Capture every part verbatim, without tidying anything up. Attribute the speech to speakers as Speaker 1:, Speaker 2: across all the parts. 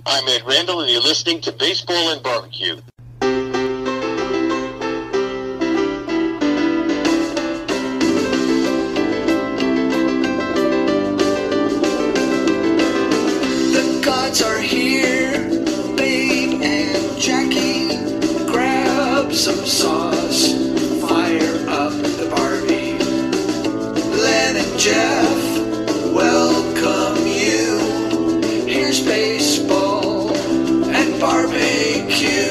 Speaker 1: I'm Ed Randall, and you're listening to Baseball and Barbecue.
Speaker 2: The gods are here, Babe and Jackie. Grab some sauce, fire up the Barbie. Len and Jeff welcome you. Here's baseball and barbecue.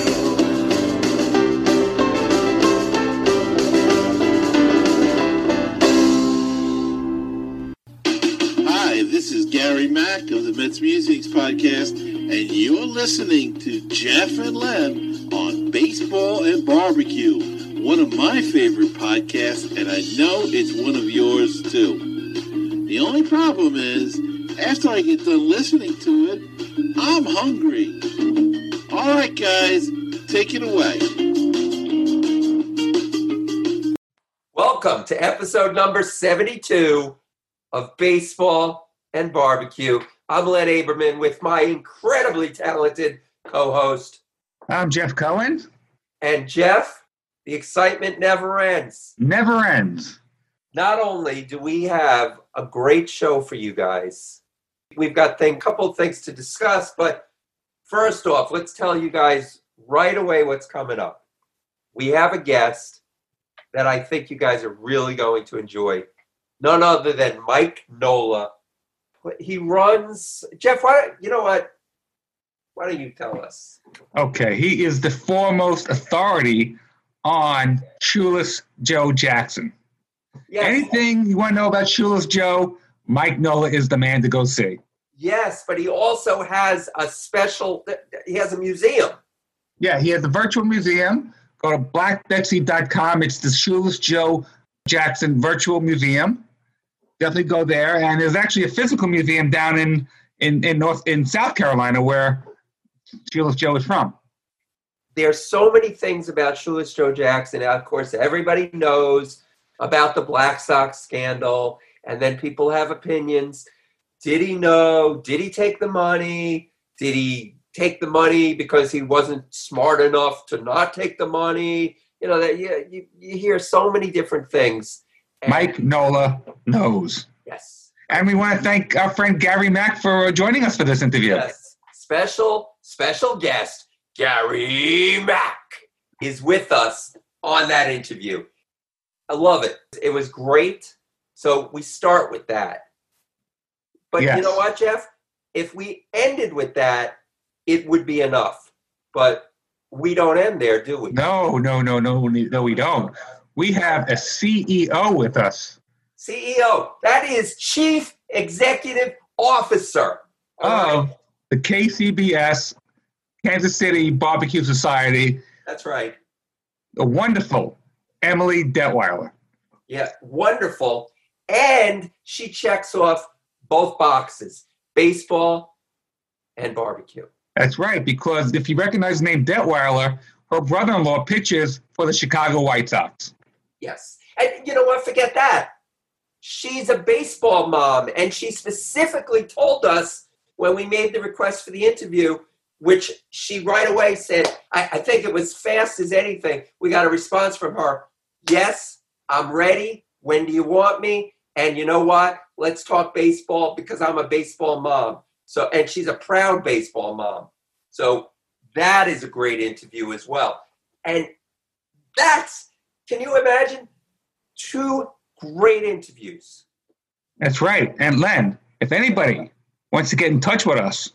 Speaker 3: Hi, this is Gary Mack of the Mets Musics Podcast, and you're listening to Jeff and Len on Baseball and Barbecue, one of my favorite podcasts, and I know it's one of yours too. The only problem is, after I get done listening to it, I'm hungry. All right, guys, take it away.
Speaker 4: Welcome to episode number seventy-two of Baseball and Barbecue. I'm Len Aberman with my incredibly talented co-host.
Speaker 5: I'm Jeff Cohen.
Speaker 4: And Jeff, the excitement never ends.
Speaker 5: Never ends.
Speaker 4: Not only do we have a great show for you guys, we've got a couple of things to discuss, but first off, let's tell you guys right away what's coming up. We have a guest that I think you guys are really going to enjoy. None other than Mike Nola. He runs... Jeff, why don't, you know what? Why don't you tell us?
Speaker 5: Okay, he is the foremost authority on Shoeless Joe Jackson.
Speaker 4: Yes.
Speaker 5: Anything you want to know about Shoeless Joe, Mike Nola is the man to go see.
Speaker 4: Yes, but he also has a special... He has a museum.
Speaker 5: Yeah, he has a virtual museum. Go to black betsy dot com. It's the Shoeless Joe Jackson Virtual Museum. Definitely go there. And there's actually a physical museum down in, in, in North in South Carolina where Shoeless Joe is from.
Speaker 4: There's so many things about Shoeless Joe Jackson. Of course, everybody knows about the Black Sox scandal, and then people have opinions. Did he know? Did he take the money? Did he take the money because he wasn't smart enough to not take the money? You know, that you, you, you hear so many different things. And
Speaker 5: Mike Nola knows.
Speaker 4: Yes.
Speaker 5: And we want to thank our friend Gary Mack for joining us for this interview.
Speaker 4: Yes. Special, special guest, Gary Mack, is with us on that interview. I love it. It was great. So we start with that. But
Speaker 5: Yes.
Speaker 4: You know what, Jeff? If we ended with that, it would be enough. But we don't end there, do we?
Speaker 5: No, no, no, no, no, we don't. We have a C E O with us.
Speaker 4: C E O. That is Chief Executive Officer. All
Speaker 5: Of
Speaker 4: right?
Speaker 5: the K C B S, Kansas City Barbecue Society,
Speaker 4: That's right.
Speaker 5: the wonderful Emily Detweiler.
Speaker 4: Yeah, wonderful. And she checks off both boxes, baseball and barbecue.
Speaker 5: That's right, because if you recognize the name Detweiler, her brother-in-law pitches for the Chicago White Sox.
Speaker 4: Yes. And you know what? Forget that. She's a baseball mom, and she specifically told us when we made the request for the interview, which she right away said, I, I think it was fast as anything. We got a response from her. Yes, I'm ready. When do you want me? And you know what? Let's talk baseball because I'm a baseball mom. So, and she's a proud baseball mom. So that is a great interview as well. And that's, can you imagine? Two great interviews.
Speaker 5: That's right. And Len, if anybody wants to get in touch with us,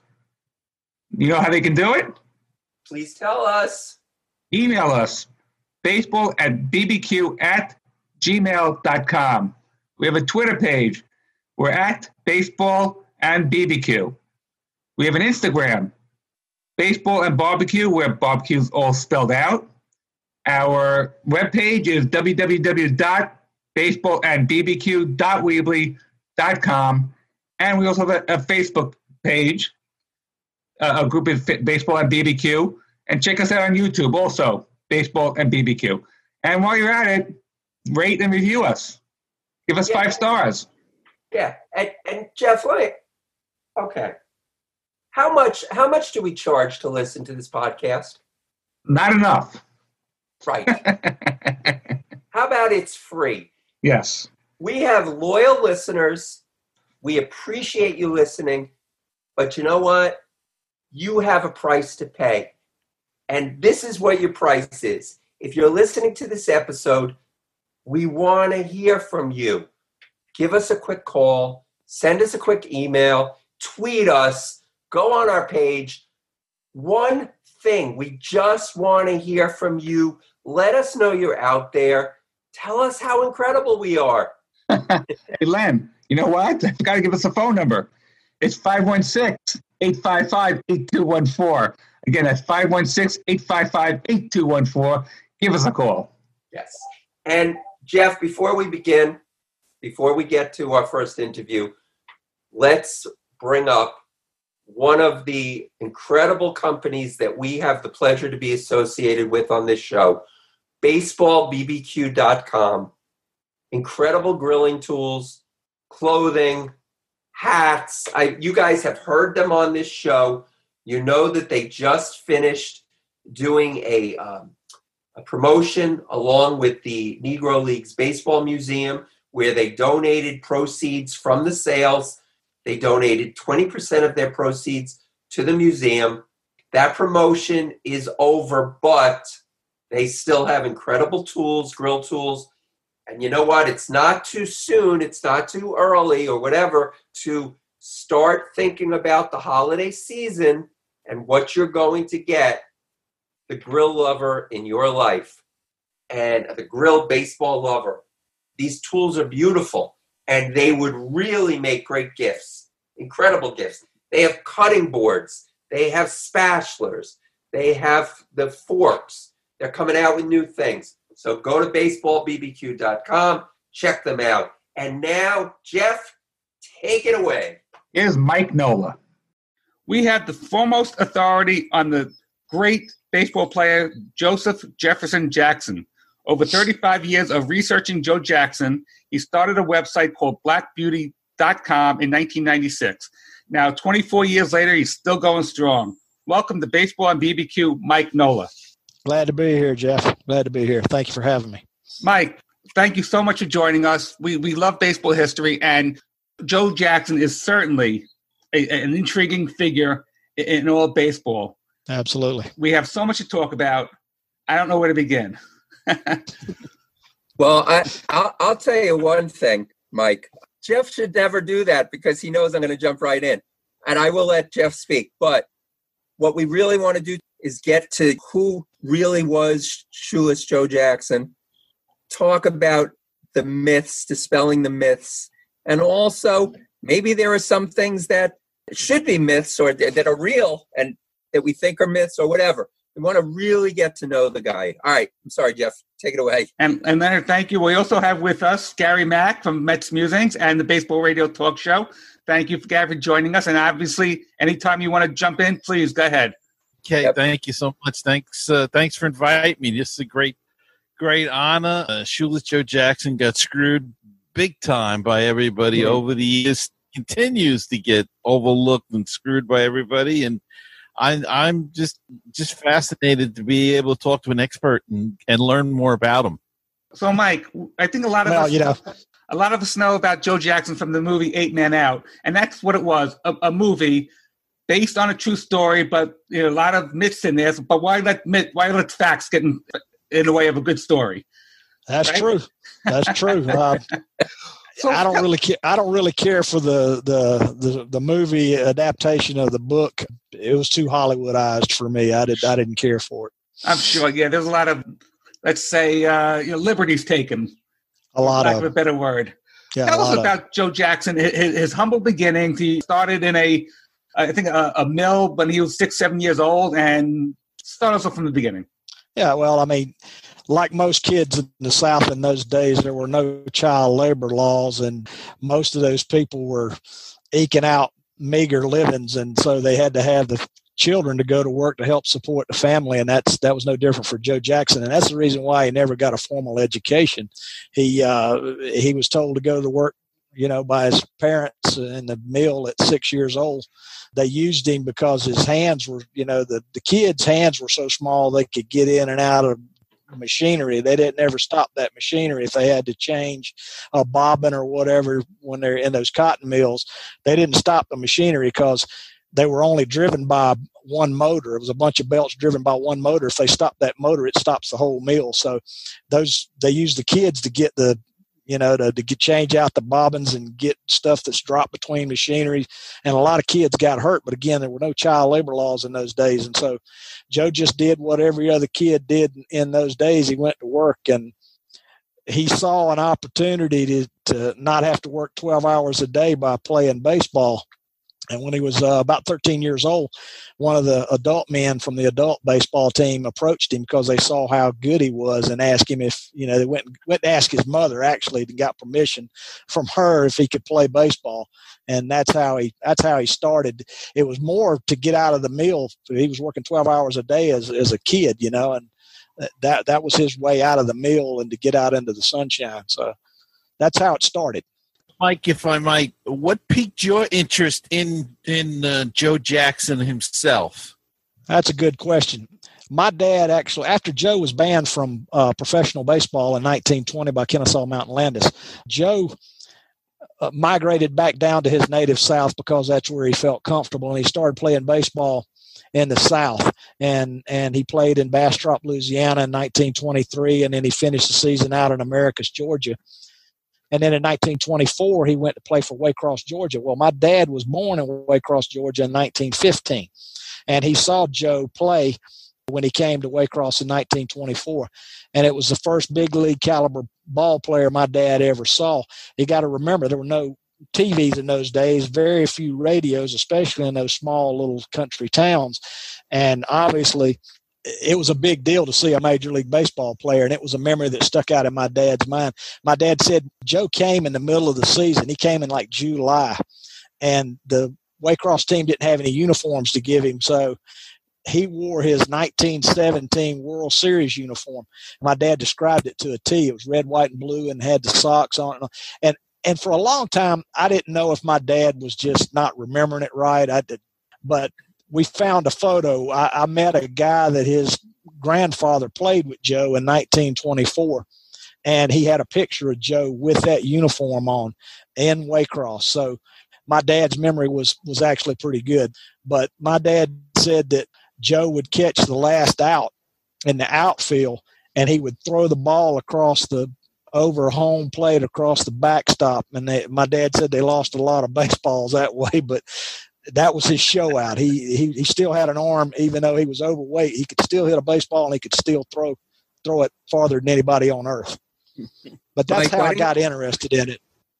Speaker 5: you know how they can do it?
Speaker 4: Please tell us.
Speaker 5: Email us, baseball at bbq at gmail dot com. We have a Twitter page. We're at baseball and bbq. We have an Instagram, baseball and barbecue, where barbecue's all spelled out. Our webpage is w w w dot baseball and b b q dot weebly dot com. And we also have a, a Facebook page, a, a group of Baseball and B B Q. And check us out on YouTube also, Baseball and B B Q. And while you're at it, rate and review us. Give us
Speaker 4: Yeah.
Speaker 5: five stars.
Speaker 4: Yeah. And, and Jeff, wait. Okay. How much how much do we charge to listen to this podcast?
Speaker 5: Not enough.
Speaker 4: Right. How about it's free?
Speaker 5: Yes.
Speaker 4: We have loyal listeners. We appreciate you listening. But you know what? You have a price to pay. And this is what your price is. If you're listening to this episode, we want to hear from you. Give us a quick call. Send us a quick email. Tweet us. Go on our page. One thing, we just want to hear from you. Let us know you're out there. Tell us how incredible we are.
Speaker 5: Hey, Len, you know what? You've got to give us a phone number. It's five one six, eight five five, eight two one four. Again, that's five one six, eight five five, eight two one four. Give us a call.
Speaker 4: Yes. And Jeff, before we begin, before we get to our first interview, let's bring up one of the incredible companies that we have the pleasure to be associated with on this show, baseball b b q dot com. Incredible grilling tools, clothing, hats. I, you guys have heard them on this show. You know that they just finished doing a, um, a promotion along with the Negro Leagues Baseball Museum, where they donated proceeds from the sales. They donated twenty percent of their proceeds to the museum. That promotion is over, but they still have incredible tools, grill tools. And you know what? It's not too soon. It's not too early or whatever to start thinking about the holiday season and what you're going to get the grill lover in your life and the grill baseball lover. These tools are beautiful, and they would really make great gifts, incredible gifts. They have cutting boards. They have spatulas. They have the forks. They're coming out with new things. So go to baseball b b q dot com, check them out. And now, Jeff, take it away.
Speaker 5: Here's Mike Nola.
Speaker 6: We have the foremost authority on the great baseball player, Joseph Jefferson Jackson. Over thirty-five years of researching Joe Jackson, he started a website called black beauty dot com in nineteen ninety-six. Now, twenty-four years later, he's still going strong. Welcome to Baseball on B B Q, Mike Nola.
Speaker 7: Glad to be here, Jeff. Glad to be here. Thank you for having me.
Speaker 6: Mike, thank you so much for joining us. We we love baseball history, and Joe Jackson is certainly a, an intriguing figure in, in all of baseball.
Speaker 7: Absolutely.
Speaker 6: We have so much to talk about. I don't know where to begin.
Speaker 4: Well, I, I'll, I'll tell you one thing, Mike. Jeff should never do that because he knows I'm going to jump right in. And I will let Jeff speak. But what we really want to do is get to who really was Shoeless Joe Jackson, talk about the myths, dispelling the myths, and also maybe there are some things that should be myths or that are real and that we think are myths or whatever. We want to really get to know the guy. All right. I'm sorry, Jeff. Take it away.
Speaker 6: And, and Leonard, thank you. We also have with us Gary Mack from Mets Musings and the Baseball Radio Talk Show. Thank you, Gary, for joining us. And obviously, anytime you want to jump in, please go ahead.
Speaker 8: Okay,
Speaker 4: Yep.
Speaker 8: Thank you so much. Thanks uh, thanks for inviting me. This is a great, great honor. Uh, Shoeless Joe Jackson got screwed big time by everybody
Speaker 6: Mhm.
Speaker 8: over the years, continues to get overlooked and screwed by everybody. And I, I'm just just fascinated to be able to talk to an expert and, and learn more about him.
Speaker 6: So, Mike, I think a lot of
Speaker 7: Well,
Speaker 6: us,
Speaker 7: you know,
Speaker 6: a lot of us know about Joe Jackson from the movie Eight Men Out, and that's what it was, a, a movie based on a true story, but you know, a lot of myths in there. But why let myth, why let facts get in, in the way of a good story?
Speaker 7: that's
Speaker 6: Right?
Speaker 7: true. That's true. Uh,
Speaker 6: So,
Speaker 7: I don't really care. I don't really care for the, the the the movie adaptation of the book. It was too Hollywoodized for me. I did. I didn't care for it.
Speaker 6: I'm sure, yeah, there's a lot of, let's say, uh, you know, liberties taken.
Speaker 7: A lot
Speaker 6: for lack
Speaker 7: of
Speaker 6: of a better word.
Speaker 7: yeah.
Speaker 6: Tell
Speaker 7: a
Speaker 6: us
Speaker 7: lot of
Speaker 6: about Joe Jackson, his, his humble beginnings. He started in a, I think, a, a mill when he was six, seven years old, and start us off from the beginning.
Speaker 7: Yeah, well, I mean, like most kids in the South in those days, there were no child labor laws, and most of those people were eking out meager livings, and so they had to have the children to go to work to help support the family, and that's that was no different for Joe Jackson, and that's the reason why he never got a formal education. He uh, he was told to go to work you know, by his parents in the mill at six years old. They used him because his hands were, you know, the, the kids' hands were so small they could get in and out of machinery. They didn't ever stop that machinery if they had to change a bobbin or whatever when they're in those cotton mills. They didn't stop the machinery because they were only driven by one motor. It was a bunch of belts driven by one motor. If they stop that motor, it stops the whole mill. So those they use the kids to get the, you know, to, to get change out the bobbins and get stuff that's dropped between machinery. And a lot of kids got hurt. But again, there were no child labor laws in those days. And so Joe just did what every other kid did in those days. He went to work, and he saw an opportunity to, to not have to work twelve hours a day by playing baseball. And when he was uh, about thirteen years old, one of the adult men from the adult baseball team approached him because they saw how good he was and asked him if, you know, they went, went to ask his mother actually and got permission from her if he could play baseball. And that's how he, that's how he started. It was more to get out of the mill. He was working twelve hours a day as, as a kid, you know, and that, that was his way out of the mill and to get out into the sunshine. So that's how it started.
Speaker 8: Mike, if I might, what piqued your interest in in uh, Joe Jackson himself?
Speaker 7: That's a good question. My dad actually, after Joe was banned from uh, professional baseball in nineteen twenty by Kennesaw Mountain Landis, Joe uh, migrated back down to his native South because that's where he felt comfortable, and he started playing baseball in the South. And and he played in Bastrop, Louisiana in nineteen twenty-three, and then he finished the season out in Americus, Georgia. And then in nineteen twenty-four, he went to play for Waycross, Georgia. Well, my dad was born in Waycross, Georgia in nineteen fifteen. And he saw Joe play when he came to Waycross in nineteen twenty-four. And it was the first big league caliber ball player my dad ever saw. You got to remember, there were no T Vs in those days, very few radios, especially in those small little country towns. And obviously, it was a big deal to see a Major League Baseball player, and it was a memory that stuck out in my dad's mind. My dad said Joe came in the middle of the season. He came in like July, and the Waycross team didn't have any uniforms to give him, so he wore his nineteen seventeen World Series uniform. My dad described it to a T. It was red, white, and blue and had the socks on it. And, and for a long time, I didn't know if my dad was just not remembering it right. I did, but we found a photo. I, I met a guy that his grandfather played with Joe in nineteen twenty-four, and he had a picture of Joe with that uniform on in Waycross. So my dad's memory was, was actually pretty good. But my dad said that Joe would catch the last out in the outfield, and he would throw the ball across the over home plate across the backstop. And they, my dad said they lost a lot of baseballs that way, but that was his show out. He, he he still had an arm, even though he was overweight. He could still hit a baseball, and he could still throw throw it farther than anybody on earth. But that's
Speaker 4: Mike,
Speaker 7: how I got interested in it.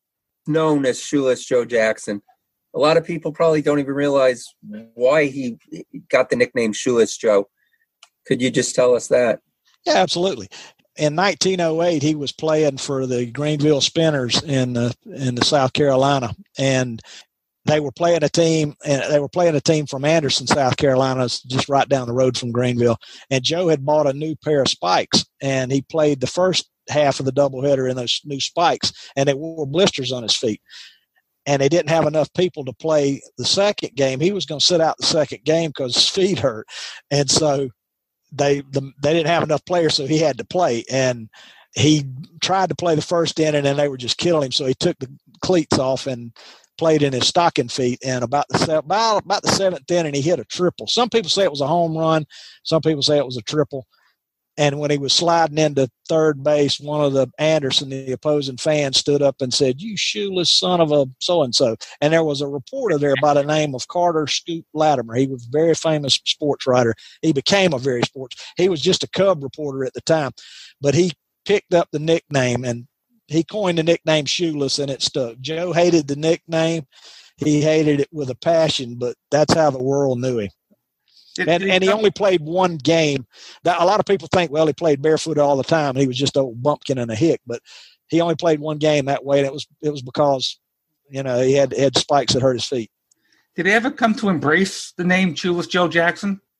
Speaker 4: Known as Shoeless Joe Jackson. A lot of people probably don't even realize why he got the nickname Shoeless Joe. Could you just tell us that?
Speaker 7: Yeah, absolutely. In nineteen oh eight, he was playing for the Greenville Spinners in the, in the South Carolina, and they were playing a team, and they were playing a team from Anderson, South Carolina, just right down the road from Greenville. And Joe had bought a new pair of spikes, and he played the first half of the doubleheader in those new spikes, and they wore blisters on his feet. And they didn't have enough people to play the second game. He was going to sit out the second game because his feet hurt, and so they the, they didn't have enough players, so he had to play. And he tried to play the first inning, and they were just killing him. So he took the cleats off and played in his stocking feet, and about the about, about the seventh inning, he hit a triple. Some people say it was a home run. Some people say it was a triple. And when he was sliding into third base, one of the Anderson, the opposing fans, stood up and said, "You shoeless son of a so-and-so." And there was a reporter there by the name of Carter Scoop Latimer. He was a very famous sports writer. He became a very sports. He was just a Cub reporter at the time. But he picked up the nickname, and he coined the nickname Shoeless, and it stuck. Joe hated the nickname. He hated it with a passion, but that's how the world knew him.
Speaker 6: Did,
Speaker 7: and
Speaker 6: did
Speaker 7: and he only played one game. That, a lot of people think, well, he played barefoot all the time, and he was just a bumpkin and a hick. But he only played one game that way, and it was it was because, you know, he had, had spikes that hurt his feet.
Speaker 6: Did he ever come to embrace the name Shoeless Joe Jackson?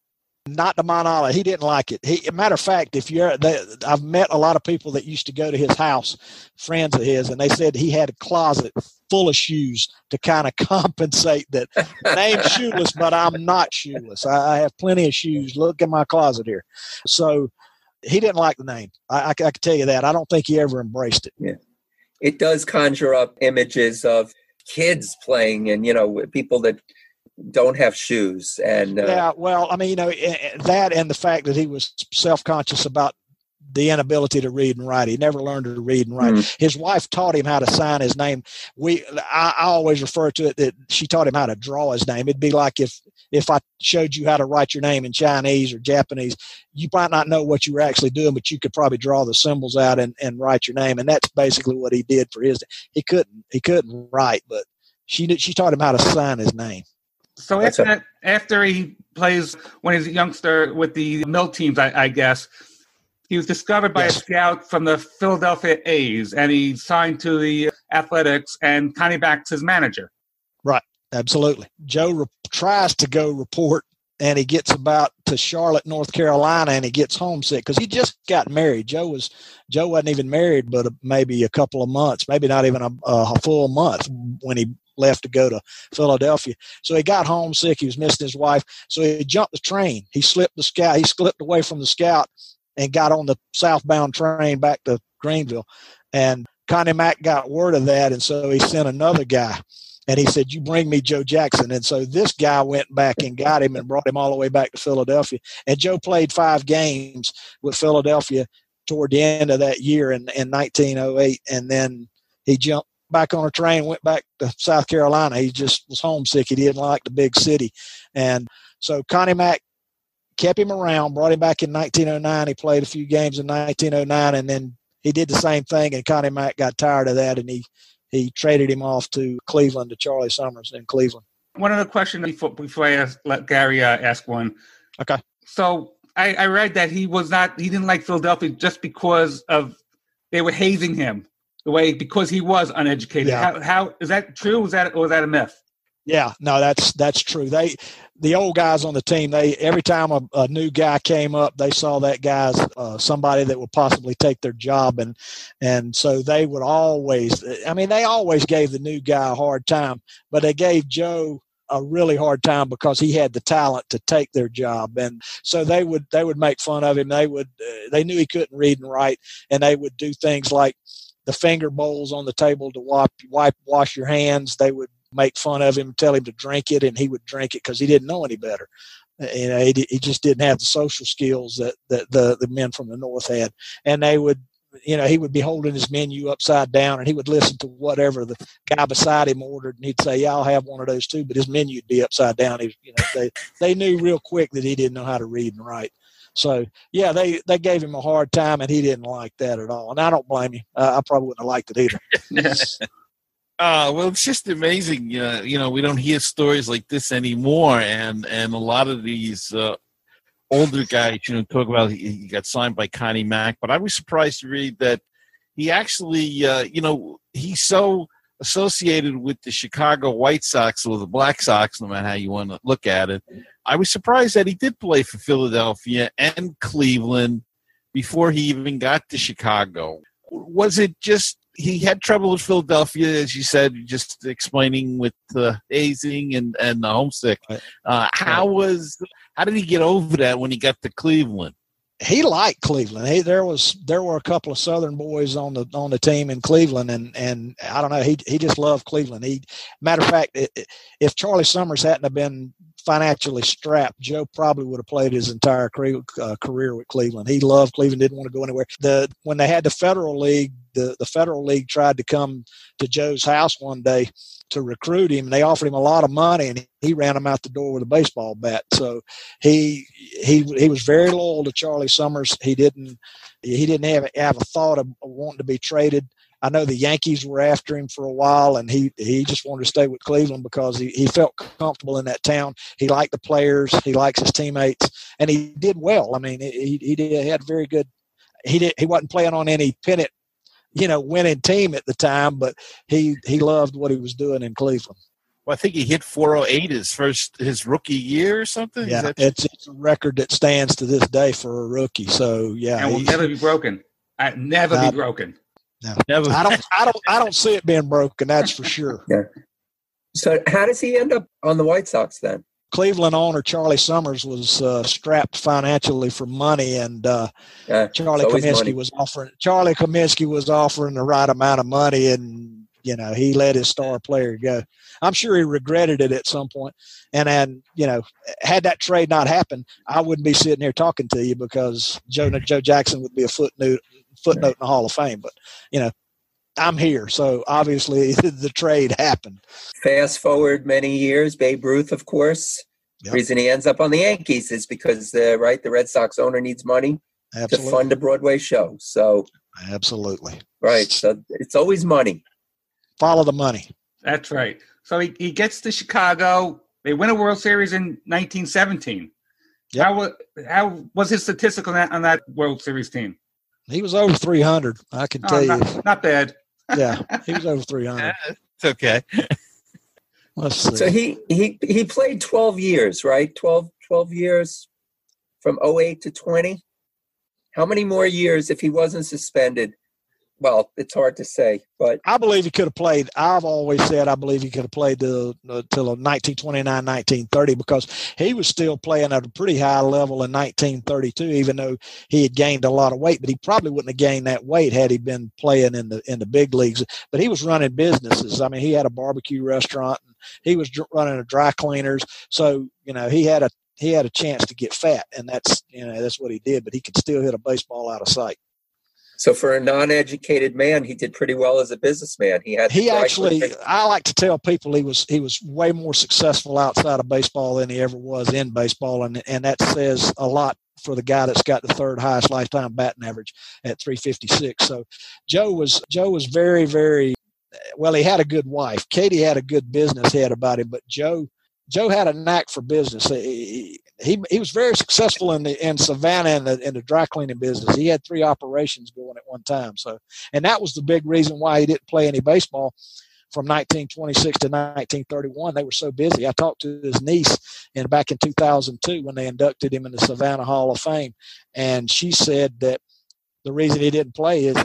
Speaker 7: Not to my knowledge, he didn't like it. He, matter of fact, if you're, they, I've met a lot of people that used to go to his house, friends of his, and they said he had a closet full of shoes to kind of compensate that. Name's shoeless, but I'm not shoeless. I, I have plenty of shoes. Look at my closet here. So he didn't like the name. I, I, I can tell you that. I don't think he ever embraced it.
Speaker 4: Yeah, it does conjure up images of kids playing, and you know, people that don't have shoes. And uh,
Speaker 7: yeah, well, I mean, you know, that and the fact that he was self-conscious about the inability to read and write. He never learned to read and write. Mm. His wife taught him how to sign his name. We, I, I always refer to it that she taught him how to draw his name. It'd be like if, if I showed you how to write your name in Chinese or Japanese, you might not know what you were actually doing, but you could probably draw the symbols out and, and write your name. And that's basically what he did for his. He couldn't, he couldn't write, but she did, she taught him how to sign his name.
Speaker 6: So after, that, after he plays when he's a youngster with the mill teams, I, I guess, he was discovered by yes. a scout from the Philadelphia A's, and he signed to the Athletics, and Connie Mack's his manager.
Speaker 7: Right, absolutely. Joe re- tries to go report, and he gets about to Charlotte, North Carolina, and he gets homesick because he just got married. Joe was Joe wasn't even married, but a, maybe a couple of months, maybe not even a, a full month when he left to go to Philadelphia. So he got homesick. He was missing his wife. So he jumped the train. He slipped the scout. He slipped away from the scout and got on the southbound train back to Greenville. And Connie Mack got word of that, and so he sent another guy. And he said, you bring me Joe Jackson. And so this guy went back and got him and brought him all the way back to Philadelphia. And Joe played five games with Philadelphia toward the end of that year in, in nineteen oh eight. And then he jumped back on a train, went back to South Carolina. He just was homesick. He didn't like the big city. And so Connie Mack kept him around, brought him back in nineteen oh nine. He played a few games in nineteen oh nine, and then he did the same thing, and Connie Mack got tired of that, and he, he traded him off to Cleveland, to Charlie Summers in Cleveland.
Speaker 6: One other question before, before I ask, let Gary uh, ask one.
Speaker 7: Okay.
Speaker 6: So I, I read that he was not, he didn't like Philadelphia just because of, they were hazing him the way, because he was uneducated.
Speaker 7: Yeah.
Speaker 6: How, how is that true? Was that, or was that a myth?
Speaker 7: Yeah, no, that's that's true. They, the old guys on the team, they every time a, a new guy came up, they saw that guy's uh, somebody that would possibly take their job, and and so they would always. I mean, they always gave the new guy a hard time, but they gave Joe a really hard time because he had the talent to take their job, and so they would they would make fun of him. They would uh, they knew he couldn't read and write, and they would do things like the finger bowls on the table to wipe wipe wash your hands. They would make fun of him, tell him to drink it, and he would drink it because he didn't know any better. You know, he, he just didn't have the social skills that, that the, the men from the North had. And they would, you know, he would be holding his menu upside down, and he would listen to whatever the guy beside him ordered, and he'd say, yeah, I'll have one of those too, but his menu would be upside down. He, you know, they, they knew real quick that he didn't know how to read and write. So, yeah, they, they gave him a hard time, and he didn't like that at all. And I don't blame him. Uh, I probably wouldn't have liked it either.
Speaker 8: Uh, well, it's just amazing. Uh, you know, we don't hear stories like this anymore. And, and a lot of these uh, older guys, you know, talk about he, he got signed by Connie Mack. But I was surprised to read that he actually, uh, you know, he's so associated with the Chicago White Sox or the Black Sox, no matter how you want to look at it. I was surprised that he did play for Philadelphia and Cleveland before he even got to Chicago. Was it just he had trouble with Philadelphia, as you said, just explaining with the hazing and, and the homesick. Uh, how was how did he get over that when he got to Cleveland?
Speaker 7: He liked Cleveland. He, there was there were a couple of Southern boys on the on the team in Cleveland, and and I don't know. He he just loved Cleveland. He matter of fact, it, if Charlie Summers hadn't have been financially strapped, Joe probably would have played his entire career, uh, career with Cleveland. He loved Cleveland, didn't want to go anywhere. The when they had the Federal League, the, the Federal League tried to come to Joe's house one day to recruit him, and they offered him a lot of money, and he ran him out the door with a baseball bat. So he he he was very loyal to Charlie Summers. He didn't he didn't have have a thought of wanting to be traded. I know the Yankees were after him for a while, and he, he just wanted to stay with Cleveland because he, he felt comfortable in that town. He liked the players. He likes his teammates, and he did well. I mean, he he, did, he had very good – he did he wasn't playing on any pennant, you know, winning team at the time, but he, he loved what he was doing in Cleveland.
Speaker 8: Well, I think he hit four oh eight his first his rookie year or something.
Speaker 7: Yeah,
Speaker 8: Is that
Speaker 7: it's, it's a record that stands to this day for a rookie. So yeah,
Speaker 6: and will
Speaker 7: he's-
Speaker 6: never be broken. Uh, never
Speaker 7: Uh,
Speaker 6: be broken.
Speaker 7: no.
Speaker 8: Never-
Speaker 7: I don't, I don't, I don't see it being broken. That's for sure.
Speaker 4: So how does he end up on the White Sox then?
Speaker 7: Cleveland owner Charlie Summers was uh, strapped financially for money, and uh,
Speaker 4: Uh,
Speaker 7: Charlie
Speaker 4: it's always
Speaker 7: Kaminsky
Speaker 4: money.
Speaker 7: was offering. Charlie Kaminsky was offering the right amount of money, and you know he let his star player go. I'm sure he regretted it at some point. And then you know, had that trade not happened, I wouldn't be sitting here talking to you because Joe Joe Jackson would be a footnote footnote in the Hall of Fame. But you know, I'm here, so obviously the trade happened.
Speaker 4: Fast forward many years, Babe Ruth, of course.
Speaker 7: Yep.
Speaker 4: The reason he ends up on the Yankees is because, uh, right, the Red Sox owner needs money
Speaker 7: Absolutely,
Speaker 4: to fund a Broadway show. So,
Speaker 7: absolutely,
Speaker 4: right, so it's always money.
Speaker 7: follow the money.
Speaker 6: That's right. So he, he gets to Chicago. They win a World Series in nineteen seventeen.
Speaker 7: Yep.
Speaker 6: How, wa- how was his statistic on that, on that World Series team?
Speaker 7: He was over three hundred. I can
Speaker 6: Oh,
Speaker 7: tell you.
Speaker 6: not, not bad.
Speaker 7: Yeah, he was over three hundred.
Speaker 8: It's okay.
Speaker 7: Let's see.
Speaker 4: So he, he, he played twelve years, right? twelve, twelve years from oh eight to twenty. How many more years if he wasn't suspended? Well, it's hard to say, but
Speaker 7: I believe he could have played. I've always said I believe he could have played till uh, till nineteen twenty-nine, nineteen thirty because he was still playing at a pretty high level in nineteen thirty-two, even though he had gained a lot of weight. But he probably wouldn't have gained that weight had he been playing in the in the big leagues. But he was running businesses. I mean, he had a barbecue restaurant and he was dr- running a dry cleaners. So you know, he had a he had a chance to get fat, and that's you know that's what he did. But he could still hit a baseball out of sight.
Speaker 4: so for a non-educated man, he did pretty well as a businessman. He had
Speaker 7: He
Speaker 4: the dry
Speaker 7: actually,
Speaker 4: cleaning-
Speaker 7: I like to tell people he was he was way more successful outside of baseball than he ever was in baseball, and and that says a lot for the guy that's got the third highest lifetime batting average at three fifty-six. So Joe was Joe was very very well. He had a good wife. Katie had a good business head about him, but Joe Joe had a knack for business. He he, he was very successful in the in Savannah in the in the dry cleaning business. He had three operations going at one time. So, and that was the big reason why he didn't play any baseball from nineteen twenty-six to nineteen thirty-one. They were so busy. I talked to his niece in back in two thousand two when they inducted him in the Savannah Hall of Fame, and she said that the reason he didn't play is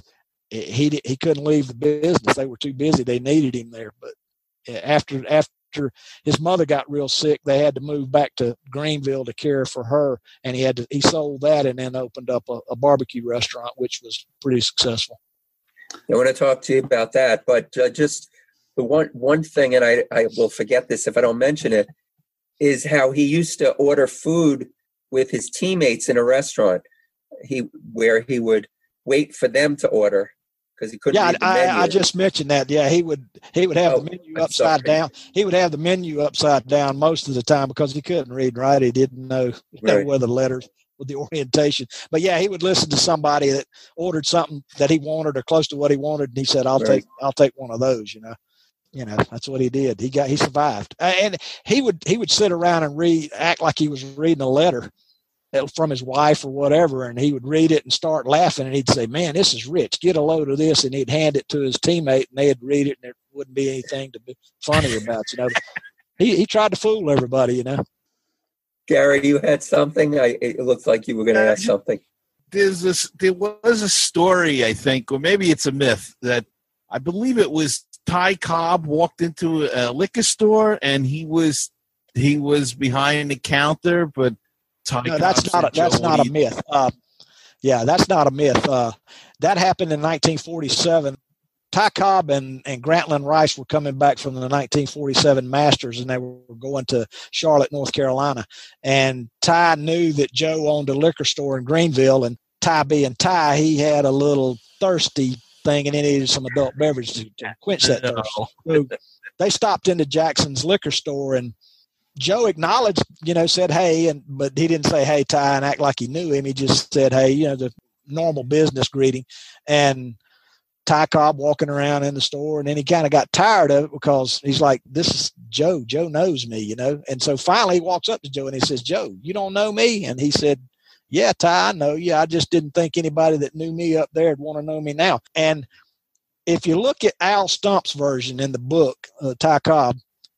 Speaker 7: he he couldn't leave the business. They were too busy. They needed him there. But after after his mother got real sick, they had to move back to Greenville to care for her, and he had to he sold that and then opened up a, a barbecue restaurant, which was pretty successful.
Speaker 4: I want to talk to you about that, but uh, just the one one thing, and I, I will forget this if I don't mention it, is how he used to order food with his teammates in a restaurant. He where he would wait for them to order because he couldn't
Speaker 7: Yeah,
Speaker 4: read the
Speaker 7: I,
Speaker 4: menu.
Speaker 7: I just mentioned that. Yeah, he would he would have
Speaker 4: Oh,
Speaker 7: the menu
Speaker 4: I'm
Speaker 7: upside
Speaker 4: sorry.
Speaker 7: down. He would have the menu upside down most of the time because he couldn't read and write. He didn't know, you know
Speaker 4: Right.
Speaker 7: where the letters with the orientation. But yeah, he would listen to somebody that ordered something that he wanted or close to what he wanted, and he said, "I'll
Speaker 4: Right.
Speaker 7: take I'll take one of those." You know, you know that's what he did. He got he survived, uh, and he would he would sit around and read, act like he was reading a letter from his wife or whatever, and he would read it and start laughing, and he'd say, "Man, this is rich. Get a load of this," and he'd hand it to his teammate, and they'd read it, and there wouldn't be anything to be funny about. You know, he he tried to fool everybody. You know.
Speaker 4: Gary, you had something? I, it looked like you were going to
Speaker 8: Uh,
Speaker 4: ask something.
Speaker 8: There's this. There was a story, I think, or maybe it's a myth that I believe it was Ty Cobb walked into a liquor store and he was he was behind the counter, but Ty
Speaker 7: No,
Speaker 8: Cobb
Speaker 7: that's
Speaker 8: said,
Speaker 7: not a, that's
Speaker 8: "Joe,
Speaker 7: not
Speaker 8: what
Speaker 7: a
Speaker 8: do you-"
Speaker 7: myth. Uh, yeah, that's not a myth. Uh, that happened in nineteen forty-seven. Ty Cobb and, and Grantland Rice were coming back from the nineteen forty-seven Masters, and they were going to Charlotte, North Carolina. And Ty knew that Joe owned a liquor store in Greenville, and Ty being Ty, he had a little thirsty thing, and he needed some adult beverage to, to quench that thirst. So they stopped into Jackson's liquor store, and Joe acknowledged, you know, said, "Hey," and but he didn't say, "Hey, Ty," and act like he knew him. He just said, "Hey," you know, the normal business greeting. And Ty Cobb walking around in the store, and then he kind of got tired of it because he's like, "This is Joe. Joe knows me," you know. And so finally he walks up to Joe and he says, "Joe, you don't know me?" And he said, "Yeah, Ty, I know you. I just didn't think anybody that knew me up there would want to know me now." And if you look at Al Stump's version in the book, uh, Ty Cobb,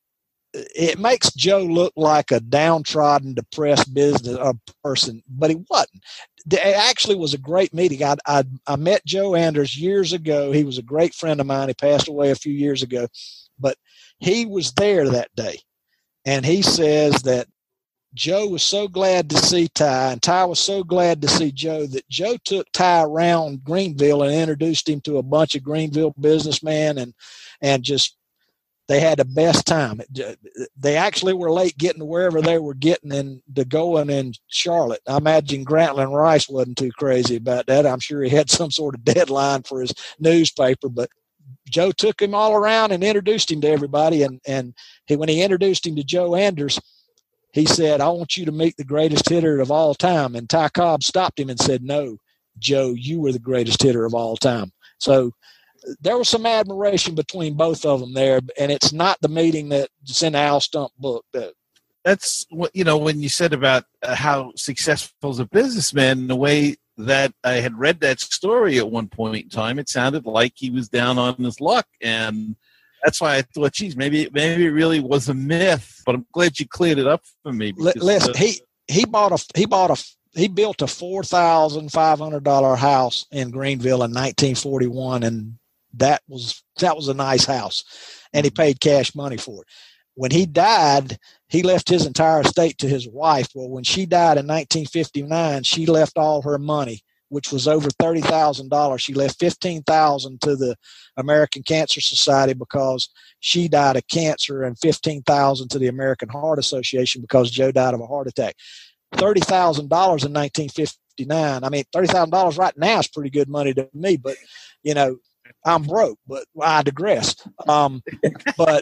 Speaker 7: it makes Joe look like a downtrodden, depressed business uh, person, but he wasn't. It actually was a great meeting. I, I I met Joe Anders years ago. He was a great friend of mine. He passed away a few years ago, but he was there that day, and he says that Joe was so glad to see Ty, and Ty was so glad to see Joe, that Joe took Ty around Greenville and introduced him to a bunch of Greenville businessmen, and and just they had the best time. They actually were late getting to wherever they were getting in to going in Charlotte. I imagine Grantland Rice wasn't too crazy about that. I'm sure he had some sort of deadline for his newspaper, but Joe took him all around and introduced him to everybody. And, and he, when he introduced him to Joe Anders, he said, "I want you to meet the greatest hitter of all time." And Ty Cobb stopped him and said, "No, Joe, you were the greatest hitter of all time." So there was some admiration between both of them there, and it's not the meeting that's in the Al Stump book.
Speaker 8: That's what, you know, when you said about uh, how successful as a businessman, the way that I had read that story at one point in time, it sounded like he was down on his luck. And that's why I thought, geez, maybe, maybe it really was a myth, but I'm glad you cleared it up for me. Because,
Speaker 7: Listen,
Speaker 8: uh,
Speaker 7: he, he bought a, he bought a, he built a four thousand five hundred dollars house in Greenville in nineteen forty-one. And that was, that was a nice house, and he paid cash money for it. When he died, he left his entire estate to his wife. Well, when she died in nineteen fifty-nine, she left all her money, which was over thirty thousand dollars. She left fifteen thousand dollars to the American Cancer Society because she died of cancer, and fifteen thousand dollars to the American Heart Association because Joe died of a heart attack. thirty thousand dollars in nineteen fifty-nine. I mean, thirty thousand dollars right now is pretty good money to me, but, you know, I'm broke, but I digress. Um, but,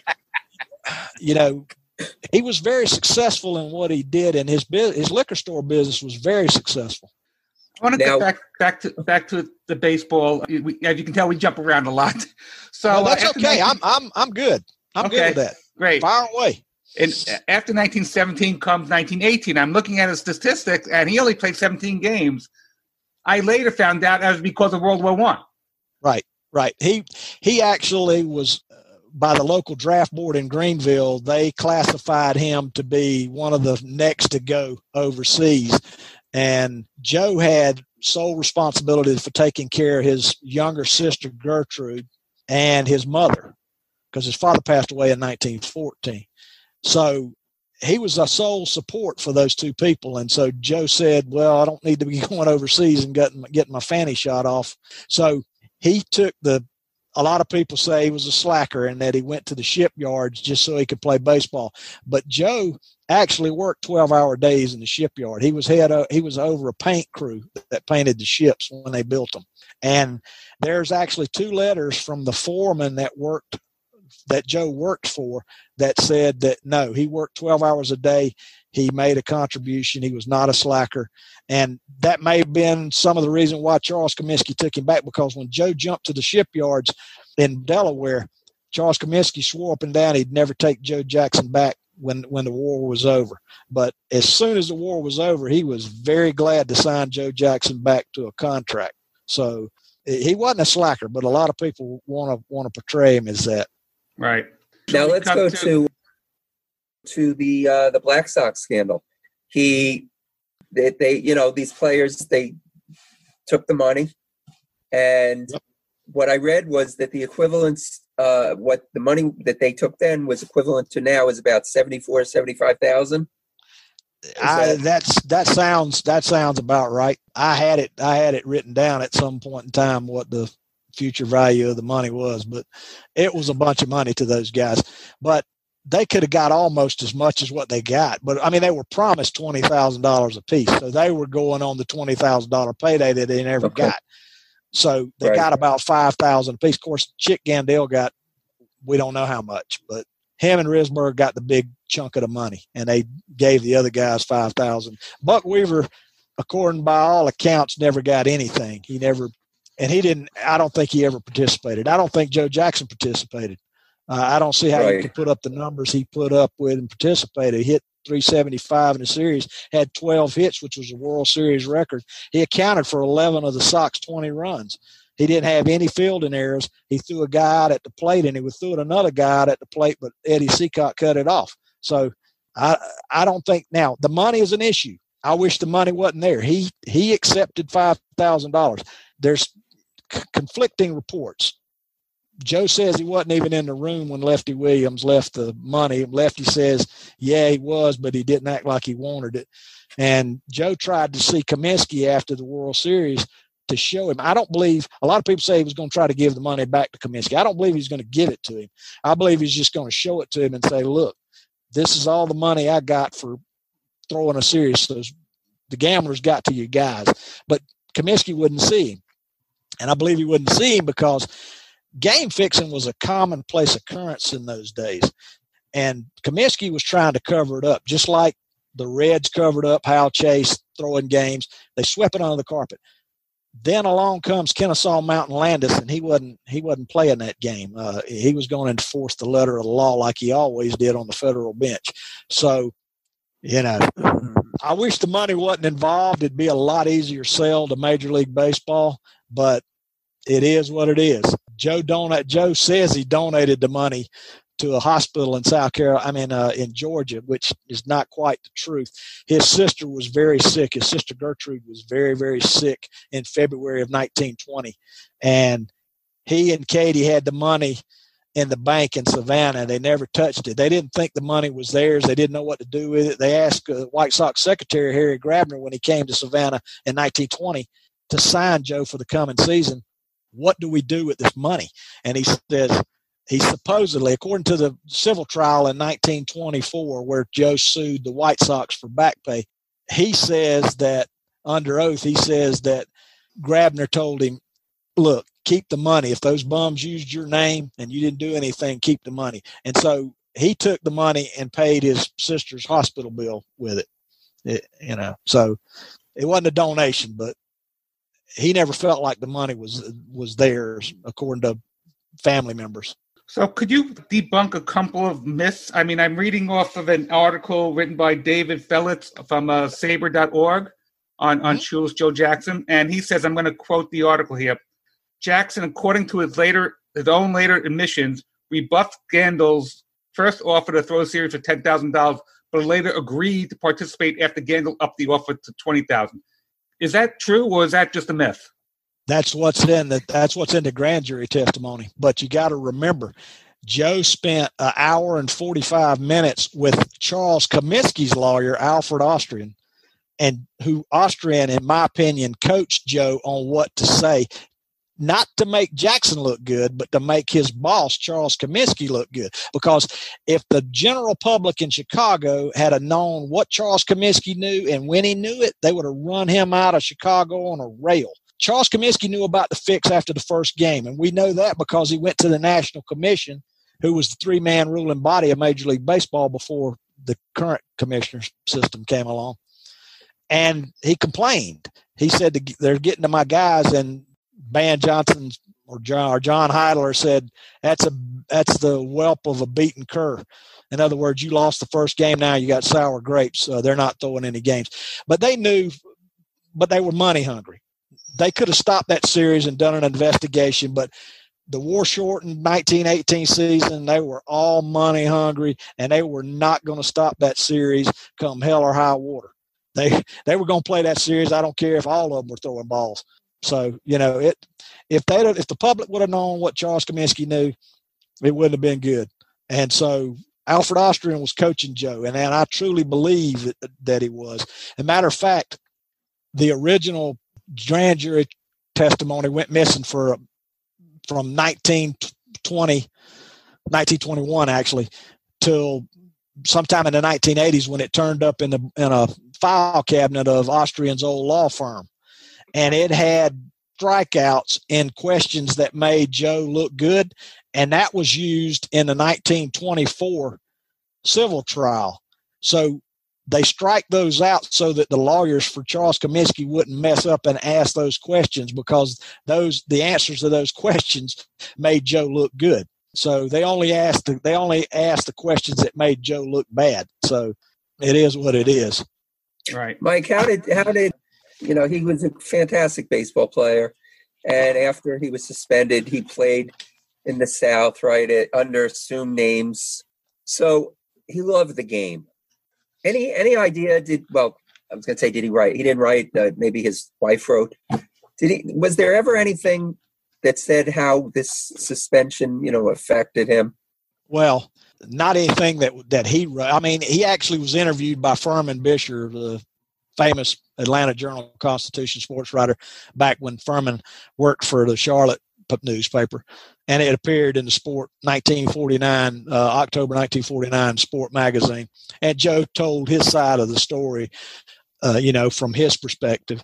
Speaker 7: you know, he was very successful in what he did, and his his liquor store business was very successful.
Speaker 6: I want to
Speaker 4: Now-
Speaker 6: get back back to back to the baseball. We, as you can tell, we jump around a lot. So
Speaker 7: No, that's
Speaker 6: uh, after
Speaker 7: okay.
Speaker 6: nineteen
Speaker 7: I'm I'm I'm good. I'm
Speaker 6: Okay.
Speaker 7: good with that.
Speaker 6: Great.
Speaker 7: Fire away.
Speaker 6: And after nineteen seventeen comes nineteen eighteen. I'm looking at his statistics, and he only played seventeen games. I later found out that was because of World War One.
Speaker 7: Right, right. He he actually was, uh, by the local draft board in Greenville, they classified him to be one of the next to go overseas. And Joe had sole responsibility for taking care of his younger sister, Gertrude, and his mother, because his father passed away in nineteen fourteen. So he was a sole support for those two people. And so Joe said, well, I don't need to be going overseas and getting, getting my fanny shot off. So he took the, a lot of people say he was a slacker and that he went to the shipyards just so he could play baseball. But Joe actually worked twelve hour days in the shipyard. He was head, he was over a paint crew that painted the ships when they built them. And there's actually two letters from the foreman that worked, that Joe worked for, that said that no, he worked twelve hours a day. He made a contribution. He was not a slacker. And that may have been some of the reason why Charles Comiskey took him back, because when Joe jumped to the shipyards in Delaware, Charles Comiskey swore up and down he'd never take Joe Jackson back when, when the war was over. But as soon as the war was over, he was very glad to sign Joe Jackson back to a contract. So he wasn't a slacker, but a lot of people want to want to portray him as that.
Speaker 6: Right.
Speaker 4: Now
Speaker 6: we
Speaker 4: let's
Speaker 6: come
Speaker 4: go
Speaker 6: to-
Speaker 4: to to the uh, the Black Sox scandal. He, they, they, you know, these players, they took the money, and
Speaker 7: Yep.
Speaker 4: what I read was that the equivalence, uh, what the money that they took then was equivalent to now is about seventy-four, seventy-five thousand.
Speaker 7: I,
Speaker 4: that-
Speaker 7: that's that sounds that sounds about right. I had it I had it written down at some point in time what the future value of the money was, but it was a bunch of money to those guys. But they could have got almost as much as what they got. But I mean, they were promised twenty thousand dollars a piece, so they were going on the twenty thousand dollar payday that they never
Speaker 4: Okay.
Speaker 7: got. So they
Speaker 4: Right.
Speaker 7: got about five thousand a piece. Of course, Chick Gandil got, we don't know how much, but him and Risberg got the big chunk of the money, and they gave the other guys five thousand. Buck Weaver, according by all accounts, never got anything. He never, and he didn't. I don't think he ever participated. I don't think Joe Jackson participated. Uh, I don't see how
Speaker 4: Right.
Speaker 7: you could put up the numbers he put up with and participated. He hit three seventy-five in the series, had twelve hits, which was a World Series record. He accounted for eleven of the Sox twenty runs. He didn't have any fielding errors. He threw a guy out at the plate, and he would throw another guy out at the plate, but Eddie Seacott cut it off. So I I don't think – now, the money is an issue. I wish the money wasn't there. He he accepted five thousand dollars. There's c- conflicting reports. Joe says he wasn't even in the room when Lefty Williams left the money. Lefty says, yeah, he was, but he didn't act like he wanted it. And Joe tried to see Comiskey after the World Series to show him. I don't believe – a lot of people say he was going to try to give the money back to Comiskey. I don't believe he's going to give it to him. I believe he's just going to show it to him and say, look, this is all the money I got for throwing a series. So the gamblers got to you guys. But Comiskey wouldn't see him. And I believe he wouldn't see him because game fixing was a commonplace occurrence in those days. And Comiskey was trying to cover it up, just like the Reds covered up Hal Chase throwing games. They swept it under the carpet. Then along comes Kennesaw Mountain Landis, and he wasn't he wasn't playing that game. Uh, he was going to enforce the letter of the law like he always did on the federal bench. So, you know, I wish the money wasn't involved. It'd be a lot easier sell to Major League Baseball, but it is what it is. Joe donate. Joe says he donated the money to a hospital in South Carolina, I mean, uh, in Georgia, which is not quite the truth. His sister was very sick. His sister Gertrude was very, very sick in February of nineteen twenty. And he and Katie had the money in the bank in Savannah. They never touched it. They didn't think the money was theirs. They didn't know what to do with it. They asked uh, White Sox secretary Harry Grabner when he came to Savannah in nineteen twenty to sign Joe for the coming season, what do we do with this money? And he says, he supposedly, according to the civil trial in nineteen twenty-four, where Joe sued the White Sox for back pay, he says that, under oath, he says that Grabner told him, look, keep the money. If those bums used your name and you didn't do anything, keep the money. And so he took the money and paid his sister's hospital bill with it. it you know, so it wasn't a donation, but he never felt like the money was was theirs, according to family members.
Speaker 6: So could you debunk a couple of myths? I mean, I'm reading off of an article written by David Felitz from uh, saber dot org on, on Shules Joe Jackson, and he says, I'm going to quote the article here. Jackson, according to his later his own later admissions, rebuffed Gandel's first offer to throw a series for ten thousand dollars, but later agreed to participate after Gandel upped the offer to twenty thousand dollars. Is that true, or is that just a myth?
Speaker 7: That's what's in the that's what's in the grand jury testimony. But you got to remember, Joe spent an hour and forty-five minutes with Charles Comiskey's lawyer, Alfred Austrian, and who Austrian, in my opinion, coached Joe on what to say, not to make Jackson look good, but to make his boss, Charles Comiskey, look good. Because if the general public in Chicago had a known what Charles Comiskey knew and when he knew it, they would have run him out of Chicago on a rail. Charles Comiskey knew about the fix after the first game, and we know that because he went to the National Commission, who was the three-man ruling body of Major League Baseball before the current commissioner system came along, and he complained. He said, they're getting to my guys, and Van Johnson or John, or John Heidler said, that's a that's the whelp of a beaten cur. In other words, you lost the first game, now you got sour grapes. Uh, they're not throwing any games. But they knew, but they were money hungry. They could have stopped that series and done an investigation, but the war-shortened nineteen eighteen season, they were all money hungry, and they were not going to stop that series come hell or high water. They they were going to play that series. I don't care if all of them were throwing balls. So, you know, it if they if the public would have known what Charles Comiskey knew, it wouldn't have been good. And so Alfred Austrian was coaching Joe, and, and I truly believe that, that he was. As a matter of fact, the original grand jury testimony went missing for from nineteen twenty, nineteen twenty-one actually, till sometime in the nineteen eighties when it turned up in the in a file cabinet of Austrian's old law firm, and it had strikeouts in questions that made Joe look good, and that was used in the nineteen twenty-four civil trial. So they strike those out so that the lawyers for Charles Comiskey wouldn't mess up and ask those questions, because those the answers to those questions made Joe look good. So they only asked the, they only asked the questions that made Joe look bad. So it is what it is.
Speaker 6: Right,
Speaker 4: Mike. How did how did you know he was a fantastic baseball player, and after he was suspended, he played in the South, right, at, under assumed names. So he loved the game. Any any idea? Did well? I was going to say, did he write? He didn't write. Uh, maybe his wife wrote. Did he? Was there ever anything that said how this suspension, you know, affected him?
Speaker 7: Well, not anything that that he wrote. I mean, he actually was interviewed by Furman Bisher, the famous Atlanta Journal-Constitution sports writer, back when Furman worked for the Charlotte newspaper, and it appeared in the Sport nineteen forty-nine, uh, October nineteen forty-nine Sport magazine. And Joe told his side of the story, uh, you know, from his perspective.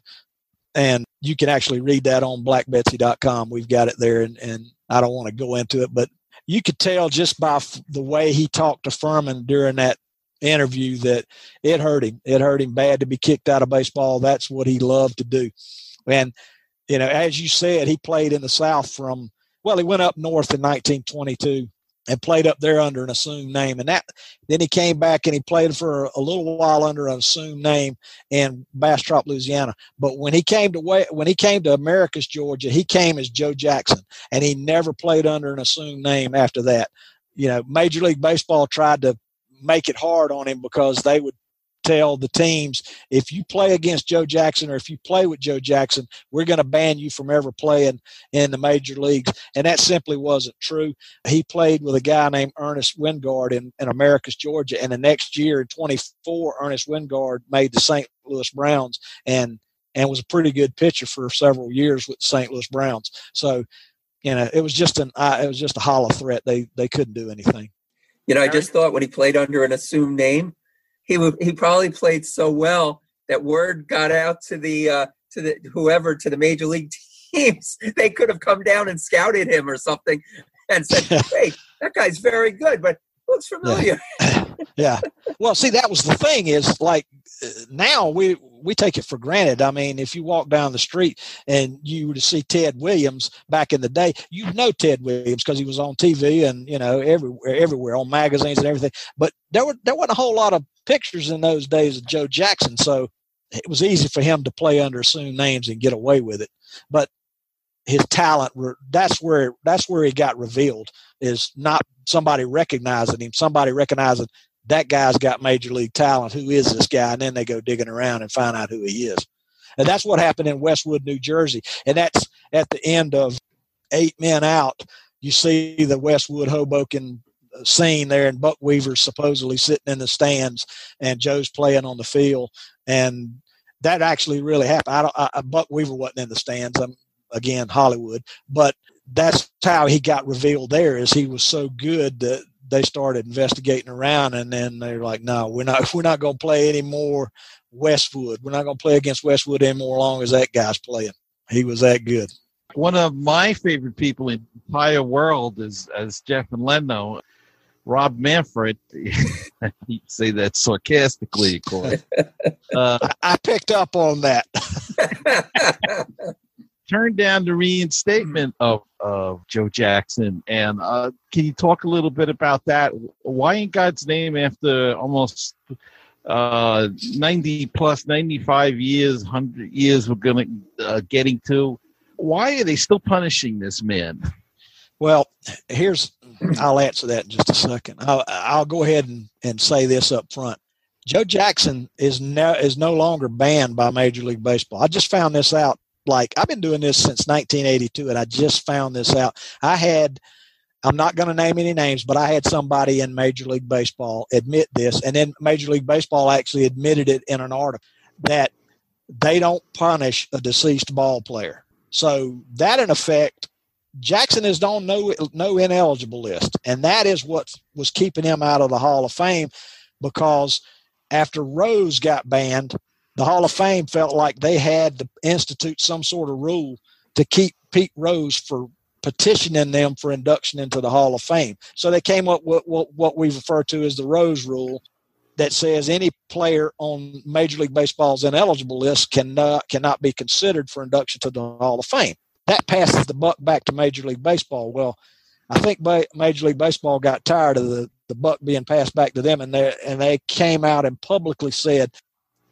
Speaker 7: And you can actually read that on black betsy dot com. We've got it there, and, and I don't want to go into it, but you could tell just by f- the way he talked to Furman during that interview that it hurt him. It hurt him bad to be kicked out of baseball. That's what he loved to do. And, you know, as you said, he played in the South from, well, he went up north in nineteen twenty-two and played up there under an assumed name. And that then he came back and he played for a little while under an assumed name in Bastrop, Louisiana. But when he came to when he came to Americus, Georgia, he came as Joe Jackson, and he never played under an assumed name after that. You know, Major League Baseball tried to make it hard on him because they would tell the teams, if you play against Joe Jackson or if you play with Joe Jackson, we're going to ban you from ever playing in the major leagues. And that simply wasn't true. He played with a guy named Ernest Wingard in, in Americus, Georgia. And the next year in twenty-four, Ernest Wingard made the Saint Louis Browns and, and was a pretty good pitcher for several years with the Saint Louis Browns. So, you know, it was just an, uh, it was just a hollow threat. They, they couldn't do anything.
Speaker 4: You know, I just thought when he played under an assumed name, He would, he probably played so well that word got out to the uh, to the whoever to the major league teams. They could have come down and scouted him or something and said, "Hey, that guy's very good, but looks familiar."
Speaker 7: Yeah. yeah. Well, see, that was the thing is like now we we take it for granted. I mean, if you walk down the street and you were to see Ted Williams back in the day, you know Ted Williams because he was on T V and, you know, everywhere, everywhere on magazines and everything. But there were there wasn't a whole lot of pictures in those days of Joe Jackson, so it was easy for him to play under assumed names and get away with it. But his talent, that's where that's where he got revealed, is not somebody recognizing him, somebody recognizing that guy's got major league talent. Who is this guy? And then they go digging around and find out who he is. And that's what happened in Westwood, New Jersey. And that's at the end of Eight Men Out. You see the Westwood Hoboken scene there, and Buck Weaver's supposedly sitting in the stands, and Joe's playing on the field. And that actually really happened. I don't, I, Buck Weaver wasn't in the stands. I'm, again, Hollywood. But that's how he got revealed there, is he was so good that they started investigating around, and then they're like, no, we're not we're not going to play any more Westwood. We're not going to play against Westwood anymore as long as that guy's playing. He was that good.
Speaker 8: One of my favorite people in the entire world is, as Jeff and Len know, Rob Manfred. I say that sarcastically, of course. Uh,
Speaker 7: I picked up on that.
Speaker 8: Turned down the reinstatement of, of Joe Jackson. And uh, can you talk a little bit about that? Why in God's name, after almost uh, ninety plus, ninety-five years, one hundred years we're going to uh, getting to, why are they still punishing this man?
Speaker 7: Well, here's, I'll answer that in just a second. I'll, I'll go ahead and, and say this up front. Joe Jackson is no, is no longer banned by Major League Baseball. I just found this out. Like, I've been doing this since nineteen eighty-two, and I just found this out. I had, I'm not going to name any names, but I had somebody in Major League Baseball admit this, and then Major League Baseball actually admitted it in an article, that they don't punish a deceased ball player. So that, in effect, Jackson is on no, no ineligible list, and that is what was keeping him out of the Hall of Fame, because after Rose got banned, the Hall of Fame felt like they had to institute some sort of rule to keep Pete Rose for petitioning them for induction into the Hall of Fame. So they came up with what, what we refer to as the Rose Rule, that says any player on Major League Baseball's ineligible list cannot, cannot be considered for induction to the Hall of Fame. That passes the buck back to Major League Baseball. Well, I think Major League Baseball got tired of the, the buck being passed back to them, and they, and they came out and publicly said,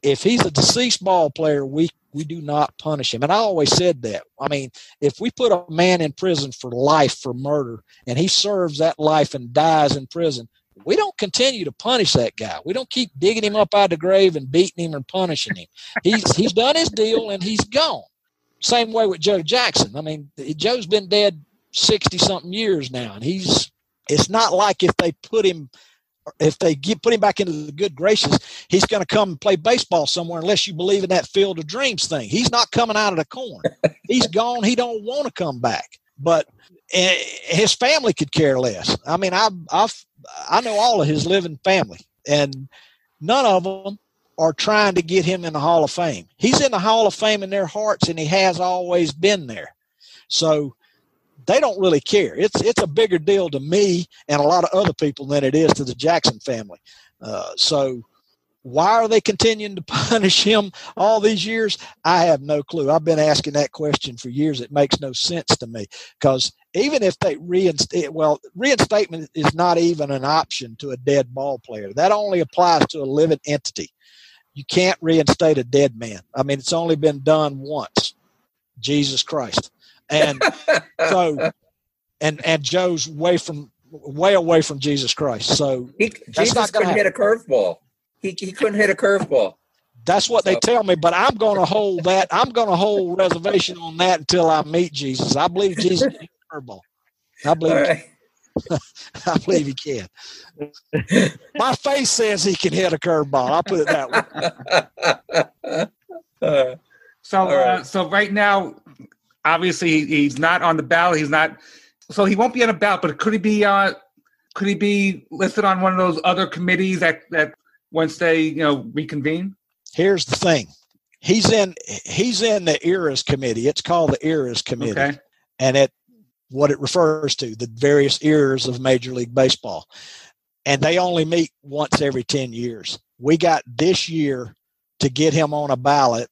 Speaker 7: if he's a deceased ball player, we we do not punish him. And I always said that. I mean, if we put a man in prison for life for murder and he serves that life and dies in prison, we don't continue to punish that guy. We don't keep digging him up out of the grave and beating him and punishing him. He's he's done his deal and he's gone. Same way with Joe Jackson. I mean, Joe's been dead sixty-something years now, and he's it's not like if they put him if they get, put him back into the good graces, he's going to come and play baseball somewhere unless you believe in that Field of Dreams thing. He's not coming out of the corn. He's gone. He don't want to come back. But uh, his family could care less. I mean, I I've, I know all of his living family, and none of them are trying to get him in the Hall of Fame. He's in the Hall of Fame in their hearts, and he has always been there. So they don't really care. It's it's a bigger deal to me and a lot of other people than it is to the Jackson family. Uh, so why are they continuing to punish him all these years? I have no clue. I've been asking that question for years. It makes no sense to me because even if they reinstate, well, reinstatement is not even an option to a dead ball player. That only applies to a living entity. You can't reinstate a dead man. I mean, it's only been done once. Jesus Christ. And so, and and Joe's way from way away from Jesus Christ. So
Speaker 4: he, Jesus couldn't hit a curveball. He he couldn't hit a curveball.
Speaker 7: That's what they tell me. But I'm going to hold that. I'm going to hold reservation on that until I meet Jesus. I believe Jesus can hit a curveball. I believe. All right. I believe he can. My face says he can hit a curveball. I'll put it that way.
Speaker 6: Uh, so, right. Uh, so right now, obviously, he's not on the ballot. He's not. So he won't be on the ballot. But could he be? Uh, could he be listed on one of those other committees that that once they you know reconvene?
Speaker 7: Here's the thing. He's in. He's in the eras committee. It's called the eras committee, okay. And it. What it refers to, the various eras of Major League Baseball. And they only meet once every ten years. We got this year to get him on a ballot,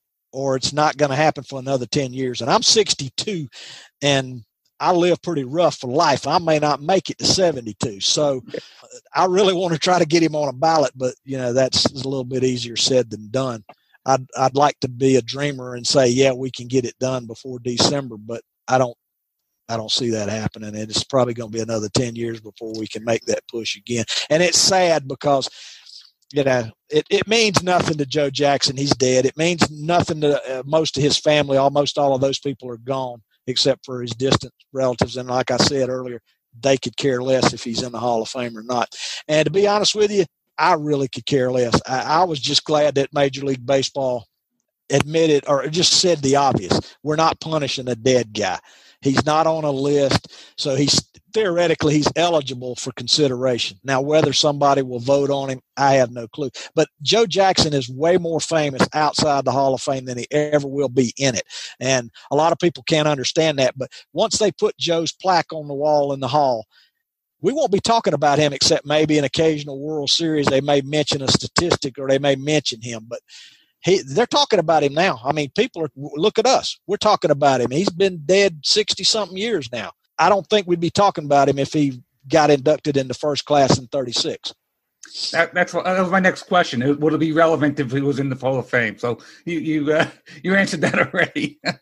Speaker 7: or it's not going to happen for another ten years. And I'm sixty-two, and I live pretty rough for life. I may not make it to seventy-two. So I really want to try to get him on a ballot, but, you know, that's a little bit easier said than done. I'd, I'd like to be a dreamer and say, yeah, we can get it done before December, but I don't, I don't see that happening, and it's probably going to be another ten years before we can make that push again. And it's sad because, you know, it, it means nothing to Joe Jackson. He's dead. It means nothing to uh, most of his family. Almost all of those people are gone except for his distant relatives. And like I said earlier, they could care less if he's in the Hall of Fame or not. And to be honest with you, I really could care less. I, I was just glad that Major League Baseball admitted or just said the obvious. We're not punishing a dead guy. He's not on a list, so he's theoretically he's eligible for consideration. Now, whether somebody will vote on him, I have no clue. But Joe Jackson is way more famous outside the Hall of Fame than he ever will be in it. And a lot of people can't understand that. But once they put Joe's plaque on the wall in the hall, we won't be talking about him except maybe an occasional World Series. They may mention a statistic or they may mention him, but He, they're talking about him now. I mean, people are, look at us. We're talking about him. He's been dead sixty-something years now. I don't think we'd be talking about him if he got inducted into first class in thirty-six.
Speaker 6: That, that's that was my next question. Would it be relevant if he was in the Hall of Fame? So you you uh, you answered that already. uh,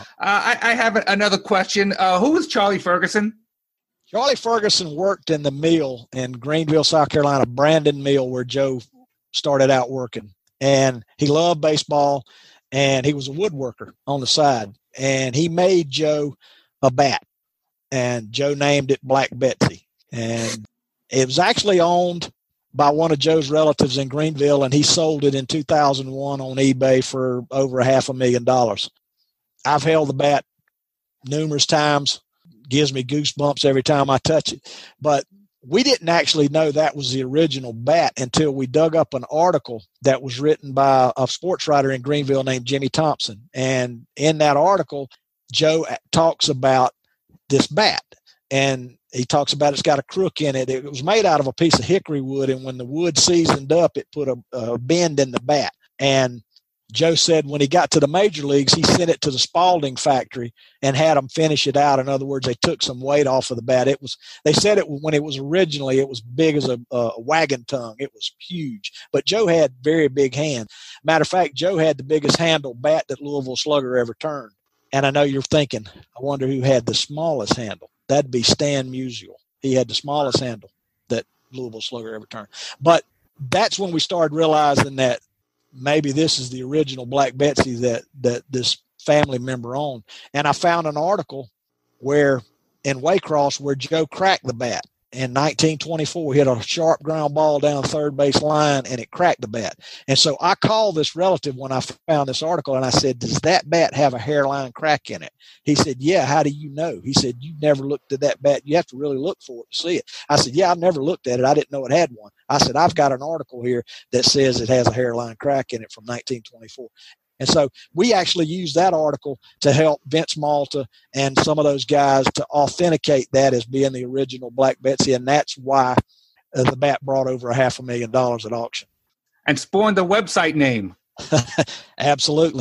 Speaker 6: I, I have another question. Uh, who is Charlie Ferguson?
Speaker 7: Charlie Ferguson worked in the mill in Greenville, South Carolina, Brandon Mill, where Joe started out working. And he loved baseball, and he was a woodworker on the side. And he made Joe a bat, and Joe named it Black Betsy. And it was actually owned by one of Joe's relatives in Greenville, and he sold it in two thousand one on eBay for over a half a million dollars. I've held the bat numerous times. Gives me goosebumps every time I touch it. But we didn't actually know that was the original bat until we dug up an article that was written by a sports writer in Greenville named Jimmy Thompson. And in that article, Joe talks about this bat. And he talks about it's got a crook in it. It was made out of a piece of hickory wood, and when the wood seasoned up, it put a, a bend in the bat. And Joe said when he got to the major leagues, he sent it to the Spalding factory and had them finish it out. In other words, they took some weight off of the bat. It was, they said it when it was originally, it was big as a, a wagon tongue. It was huge, but Joe had very big hands. Matter of fact, Joe had the biggest handle bat that Louisville Slugger ever turned. And I know you're thinking, I wonder who had the smallest handle. That'd be Stan Musial. He had the smallest handle that Louisville Slugger ever turned. But that's when we started realizing that maybe this is the original Black Betsy that, that this family member owned. And I found an article where in Waycross where Joe cracked the bat. In nineteen twenty-four, he hit a sharp ground ball down the third base line, and it cracked the bat. And so I called this relative when I found this article, and I said, does that bat have a hairline crack in it? He said, yeah, how do you know? He said, you never looked at that bat. You have to really look for it to see it. I said, yeah, I've never looked at it. I didn't know it had one. I said, I've got an article here that says it has a hairline crack in it from nineteen twenty-four. And so we actually used that article to help Vince Malta and some of those guys to authenticate that as being the original Black Betsy. And that's why uh, the bat brought over a half a million dollars at auction.
Speaker 6: And spawned the website name.
Speaker 7: Absolutely.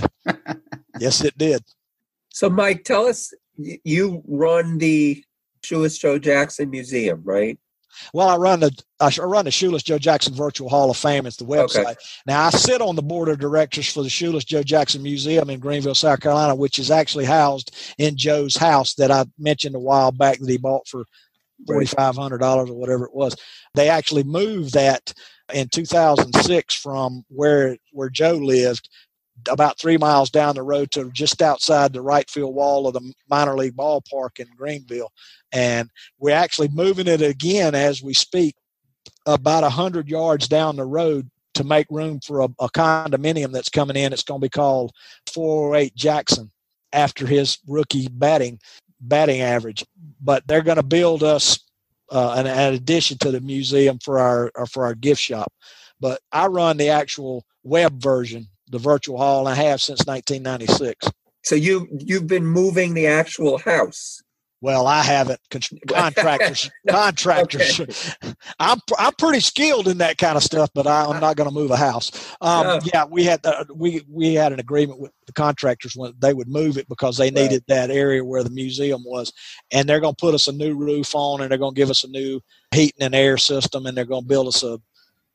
Speaker 7: Yes, it did.
Speaker 4: So, Mike, tell us, you run the Shoeless Joe Jackson Museum, right?
Speaker 7: Well, I run the I run the Shoeless Joe Jackson Virtual Hall of Fame. It's the website. Okay. Now, I sit on the board of directors for the Shoeless Joe Jackson Museum in Greenville, South Carolina, which is actually housed in Joe's house that I mentioned a while back that he bought for forty-five hundred dollars or whatever it was. They actually moved that in two thousand six from where where Joe lived about three miles down the road to just outside the right field wall of the minor league ballpark in Greenville. And we're actually moving it again as we speak about one hundred yards down the road to make room for a, a condominium that's coming in. It's going to be called four oh eight Jackson after his rookie batting batting average. But they're going to build us uh, an, an addition to the museum for our for our gift shop. But I run the actual web version, the virtual hall, and I have since nineteen ninety-six.
Speaker 4: So you you've been moving the actual house.
Speaker 7: Well, I haven't. Contractors, no, contractors. Okay. I'm I'm pretty skilled in that kind of stuff, but I, I'm not going to move a house. Um, no. Yeah, we had uh, we we had an agreement with the contractors when they would move it because they needed right. that area where the museum was, and they're going to put us a new roof on, and they're going to give us a new heating and air system, and they're going to build us a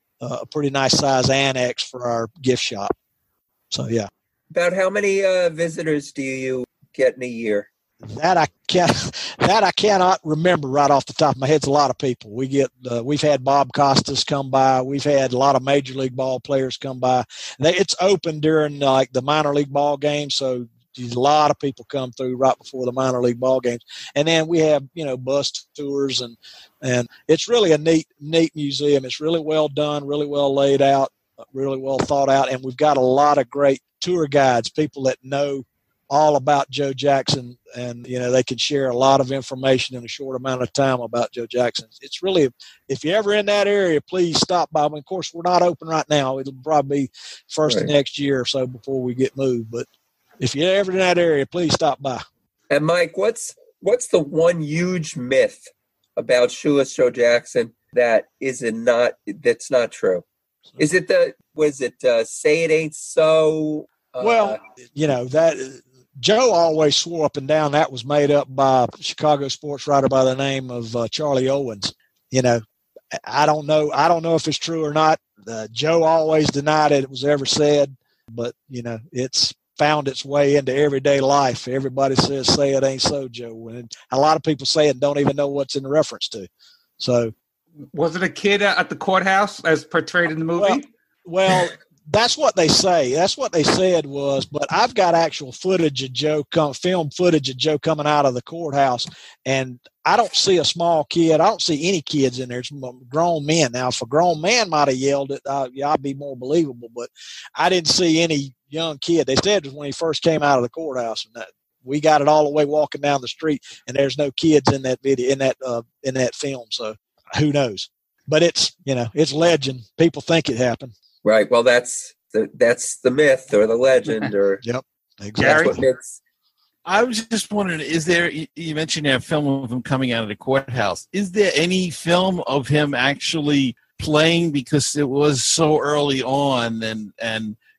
Speaker 7: a pretty nice size annex for our gift shop. So yeah.
Speaker 4: About how many uh, visitors do you get in a year?
Speaker 7: That I can't. That I cannot remember right off the top of my head. It's a lot of people. We get. Uh, we've had Bob Costas come by. We've had a lot of major league ball players come by. They, it's open during uh, like the minor league ball games, so a lot of people come through right before the minor league ball games. And then we have you know bus tours and and it's really a neat neat museum. It's really well done, really well laid out, really well thought out, and we've got a lot of great tour guides, people that know all about Joe Jackson, and you know they can share a lot of information in a short amount of time about Joe Jackson. It's really, if you're ever in that area, please stop by. I mean, of course, we're not open right now. It'll probably be first right. of next year or so before we get moved. But if you're ever in that area, please stop by.
Speaker 4: And Mike, what's what's the one huge myth about Shoeless Joe Jackson that is not that's not true? Is it the was it uh, say it ain't so? Uh,
Speaker 7: well, you know that. Joe always swore up and down that was made up by a Chicago sports writer by the name of uh, Charlie Owens. You know, I don't know. I don't know if it's true or not. Uh, Joe always denied it. It was ever said, but you know, it's found its way into everyday life. Everybody says, "Say it ain't so, Joe," and a lot of people say it and don't even know what's in reference to. So,
Speaker 6: was it a kid at the courthouse as portrayed in the movie?
Speaker 7: Well, well that's what they say. That's what they said was, but I've got actual footage of Joe, come, film footage of Joe coming out of the courthouse, and I don't see a small kid. I don't see any kids in there. It's grown men. Now, if a grown man might have yelled it, uh, yeah, I'd be more believable, but I didn't see any young kid. They said it was when he first came out of the courthouse, and that we got it all the way walking down the street, and there's no kids in that video, in that uh, in that film. So who knows? But it's you know it's legend. People think it happened.
Speaker 4: Right. Well, that's the that's the myth or the legend or
Speaker 7: yep. Exactly.
Speaker 8: I was just wondering, is there? You mentioned that film of him coming out of the courthouse. Is there any film of him actually playing because it was so early on and and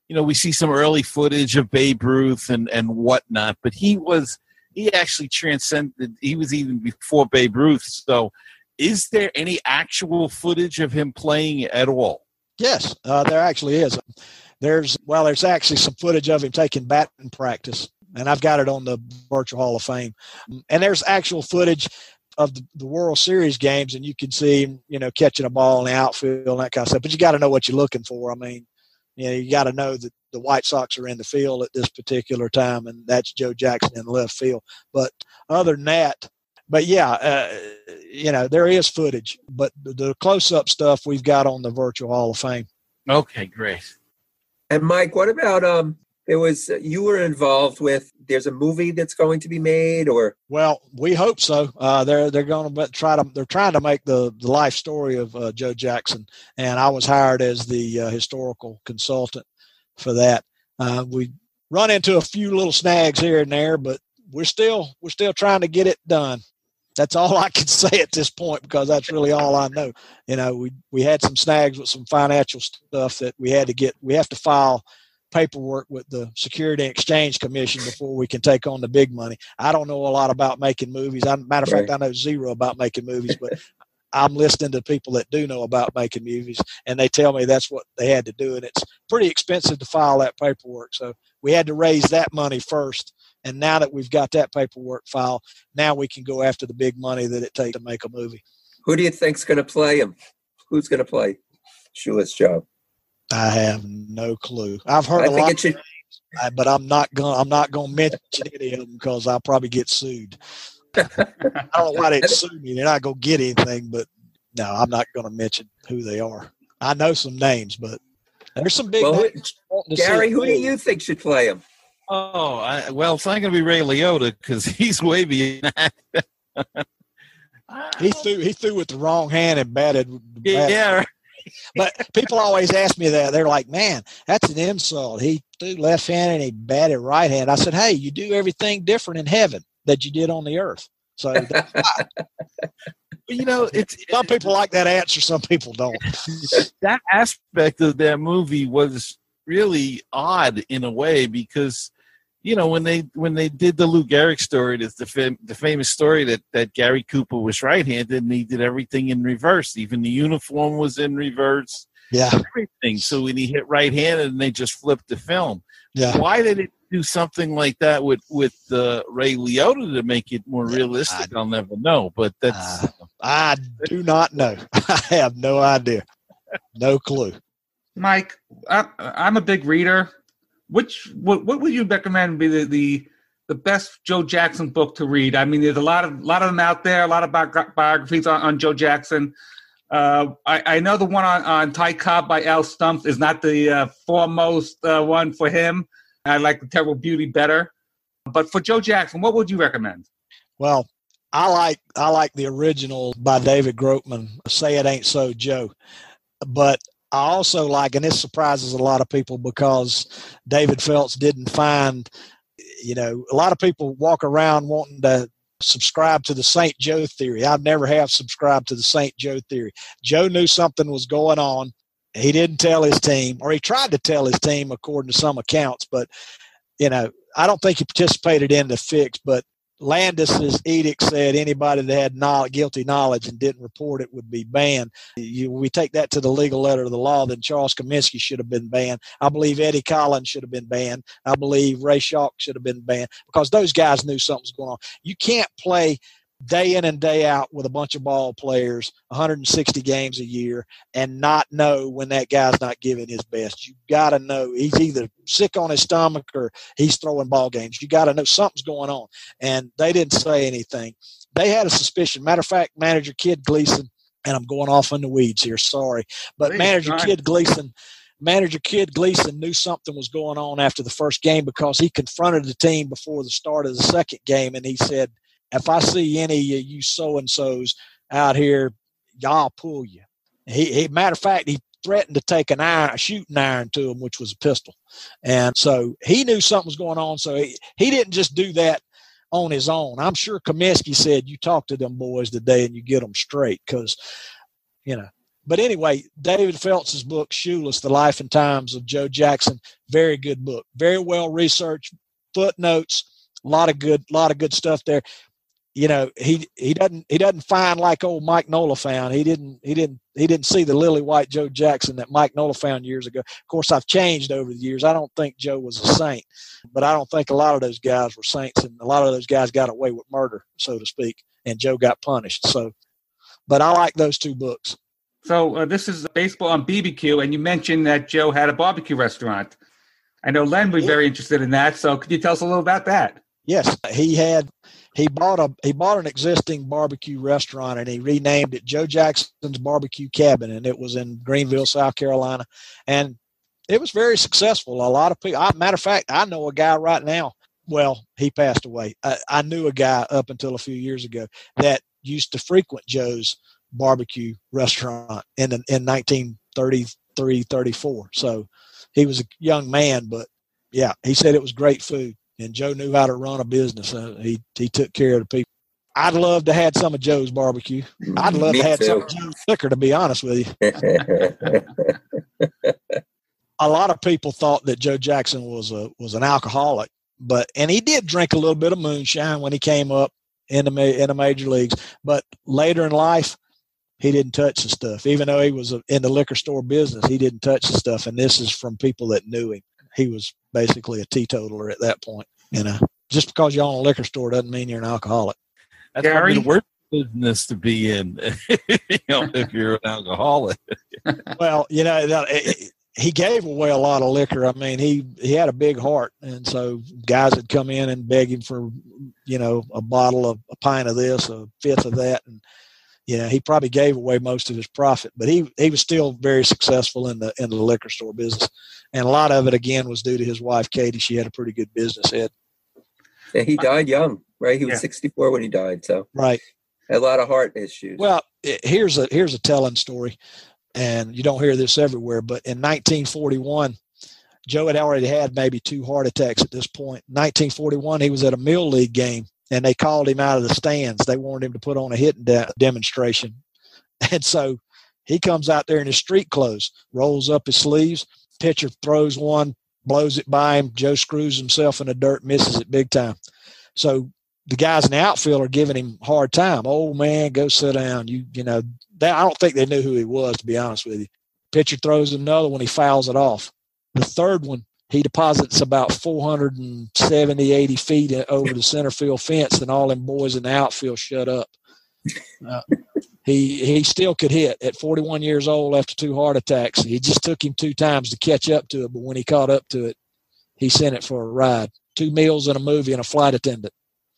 Speaker 8: you know, we see some early footage of Babe Ruth and, and whatnot, but he was, he actually transcended, he was even before Babe Ruth. So is there any actual footage of him playing at all?
Speaker 7: Yes, uh, there actually is. There's, well, there's actually some footage of him taking batting practice, and I've got it on the Virtual Hall of Fame. And there's actual footage of the, the World Series games, and you can see him, you know, catching a ball in the outfield and that kind of stuff. But you got to know what you're looking for. I mean, you know, you got to know that the White Sox are in the field at this particular time, and that's Joe Jackson in left field. But other than that, but yeah, uh, you know, there is footage, but the, the close-up stuff we've got on the Virtual Hall of Fame.
Speaker 8: Okay, great.
Speaker 4: And Mike, what about um? There was you were involved with. There's a movie that's going to be made, or
Speaker 7: well, we hope so. Uh, they're they're going to try to they're trying to make the, the life story of uh, Joe Jackson, and I was hired as the uh, historical consultant for that. Uh, we run into a few little snags here and there, but we're still we're still trying to get it done. That's all I can say at this point, because that's really all I know. You know, we we had some snags with some financial stuff that we had to get. We have to file paperwork with the Security and Exchange Commission before we can take on the big money. I don't know a lot about making movies. I, matter of
Speaker 4: Right.
Speaker 7: fact, I know zero about making movies, but I'm listening to people that do know about making movies, and they tell me that's what they had to do, and it's pretty expensive to file that paperwork. So we had to raise that money first, and now that we've got that paperwork filed, now we can go after the big money that it takes to make a movie.
Speaker 4: who do you think's going to play him? Who's going to play Shoeless Joe?
Speaker 7: I have no clue. I've heard
Speaker 4: I
Speaker 7: a
Speaker 4: think
Speaker 7: lot,
Speaker 4: it should.
Speaker 7: uh, but I'm not going. I'm not going to mention any of them because I'll probably get sued. I don't know why they sue me. They're not going to get anything, but no, I'm not going to mention who they are. I know some names, but there's some big
Speaker 4: Well, who-
Speaker 7: names. wanting to see
Speaker 4: Gary,
Speaker 7: it
Speaker 4: who do
Speaker 7: made.
Speaker 4: you think should play him?
Speaker 8: Oh, I, well, it's not going to be Ray Liotta because he's way beyond that.
Speaker 7: He threw. He threw with the wrong hand and batted.
Speaker 8: Yeah,
Speaker 7: batted.
Speaker 8: yeah.
Speaker 7: But people always ask me that. They're like, "Man, that's an insult. He threw left hand and he batted right hand." I said, "Hey, you do everything different in heaven that you did on the earth." So that's why.
Speaker 8: You know, it's
Speaker 7: Some people like that answer. Some people don't.
Speaker 8: that aspect of that movie was really odd in a way because, you know, when they when they did the Lou Gehrig story, that's the fam- the famous story that, that Gary Cooper was right-handed and he did everything in reverse. Even the uniform was in reverse.
Speaker 7: Yeah,
Speaker 8: Everything. So when he hit right-handed and they just flipped the film.
Speaker 7: yeah.
Speaker 8: Why did it do something like that with with uh, Ray Liotta to make it more realistic? I'll never know. But that's
Speaker 7: Uh, I do not know. I have no idea. No clue.
Speaker 6: Mike, I, I'm a big reader. Which what, what would you recommend be the, the the best Joe Jackson book to read? I mean, there's a lot of lot of them out there. A lot of bi- biographies on, on Joe Jackson. Uh, I, I know the one on, on Ty Cobb by Al Stumps is not the uh, foremost uh, one for him. I like The Terrible Beauty better. But for Joe Jackson, what would you recommend?
Speaker 7: Well, I like I like the original by David Grossman, Say It Ain't So, Joe. But I also like, and this surprises a lot of people because David Phelps didn't find, you know, a lot of people walk around wanting to subscribe to the Saint Joe theory. I never have subscribed to the Saint Joe theory. Joe knew something was going on. He didn't tell his team, or he tried to tell his team according to some accounts, but, you know, I don't think he participated in the fix, but Landis's edict said anybody that had knowledge, guilty knowledge and didn't report it would be banned. You, we take that to the legal letter of the law, then Charles Comiskey should have been banned. I believe Eddie Collins should have been banned. I believe Ray Schalk should have been banned because those guys knew something was going on. You can't play day in and day out with a bunch of ball players, one hundred sixty games a year, and not know when that guy's not giving his best. You got to know he's either sick on his stomach or he's throwing ball games. You got to know something's going on. And they didn't say anything. They had a suspicion. Matter of fact, manager Kid Gleason, and I'm going off in the weeds here, sorry, but
Speaker 6: Please,
Speaker 7: manager
Speaker 6: fine.
Speaker 7: Kid Gleason, manager Kid Gleason knew something was going on after the first game because he confronted the team before the start of the second game, and he said, if I see any of you so-and-sos out here, y'all pull you. He, he, matter of fact, he threatened to take an iron, a shooting iron to him, which was a pistol. And so he knew something was going on. So he, he didn't just do that on his own. I'm sure Comiskey said, you talk to them boys today and you get them straight because, you know, But anyway, David Phelps's book, Shoeless, The Life and Times of Joe Jackson, very good book. Very well researched, footnotes, a lot of good, lot of good stuff there. You know, he he doesn't he doesn't find like old Mike Nola found. He didn't he didn't he didn't see the lily white Joe Jackson that Mike Nola found years ago. Of course, I've changed over the years. I don't think Joe was a saint, but I don't think a lot of those guys were saints, and a lot of those guys got away with murder, so to speak, and Joe got punished. So, but I like those two books.
Speaker 6: So uh, this is Baseball on B B Q, and you mentioned that Joe had a barbecue restaurant. I know Len was very interested in that. So could you tell us a little about that?
Speaker 7: Yes, he had. He bought a he bought an existing barbecue restaurant and he renamed it Joe Jackson's Barbecue Cabin, and it was in Greenville, South Carolina, and it was very successful. A lot of people. I, matter of fact, I know a guy right now. Well, he passed away. I, I knew a guy up until a few years ago that used to frequent Joe's barbecue restaurant in the, in nineteen thirty-three, thirty-four. So he was a young man, but yeah, he said it was great food. And Joe knew how to run a business. Uh, he he took care of the people. I'd love to have had some of Joe's barbecue. I'd love
Speaker 9: Me
Speaker 7: to have
Speaker 9: too.
Speaker 7: some of Joe's liquor, to be honest with you. A lot of people thought that Joe Jackson was a was an alcoholic, but and he did drink a little bit of moonshine when he came up in the in the major leagues. But later in life, he didn't touch the stuff. Even though he was in the liquor store business, he didn't touch the stuff. And this is from people that knew him. He was basically a teetotaler at that point. You know, just because you own a liquor store doesn't mean you're an alcoholic.
Speaker 8: That's probably the worst business to be in, you know, if you're an alcoholic.
Speaker 7: Well, you know, that, it, he gave away a lot of liquor. I mean, he, he had a big heart. And so guys would come in and beg him for, you know, a bottle of a pint of this, a fifth of that. And, you know, he probably gave away most of his profit, but he, he was still very successful in the, in the liquor store business. And a lot of it, again, was due to his wife, Katie. She had a pretty good business head.
Speaker 9: Yeah, he died young, right? He was
Speaker 7: Yeah.
Speaker 9: sixty-four when he died. So
Speaker 7: Right.
Speaker 9: had a lot of heart issues.
Speaker 7: Well, it, here's a here's a telling story, and you don't hear this everywhere. But in nineteen forty-one, Joe had already had maybe two heart attacks at this point. nineteen forty-one, he was at a Mill League game, and they called him out of the stands. They wanted him to put on a hitting de- demonstration, and so he comes out there in his street clothes, rolls up his sleeves. Pitcher throws one, blows it by him. Joe screws himself in the dirt, misses it big time. So the guys in the outfield are giving him a hard time. Oh man, go sit down. You you know, they, I don't think they knew who he was, to be honest with you. Pitcher throws another one, he fouls it off. The third one, he deposits about four hundred seventy, eighty feet over the center field fence, and all them boys in the outfield shut up. Uh, he he still could hit at forty-one years old after two heart attacks. It just took him two times to catch up to it, but when he caught up to it, he sent it for a ride. Two meals and a movie and a flight attendant.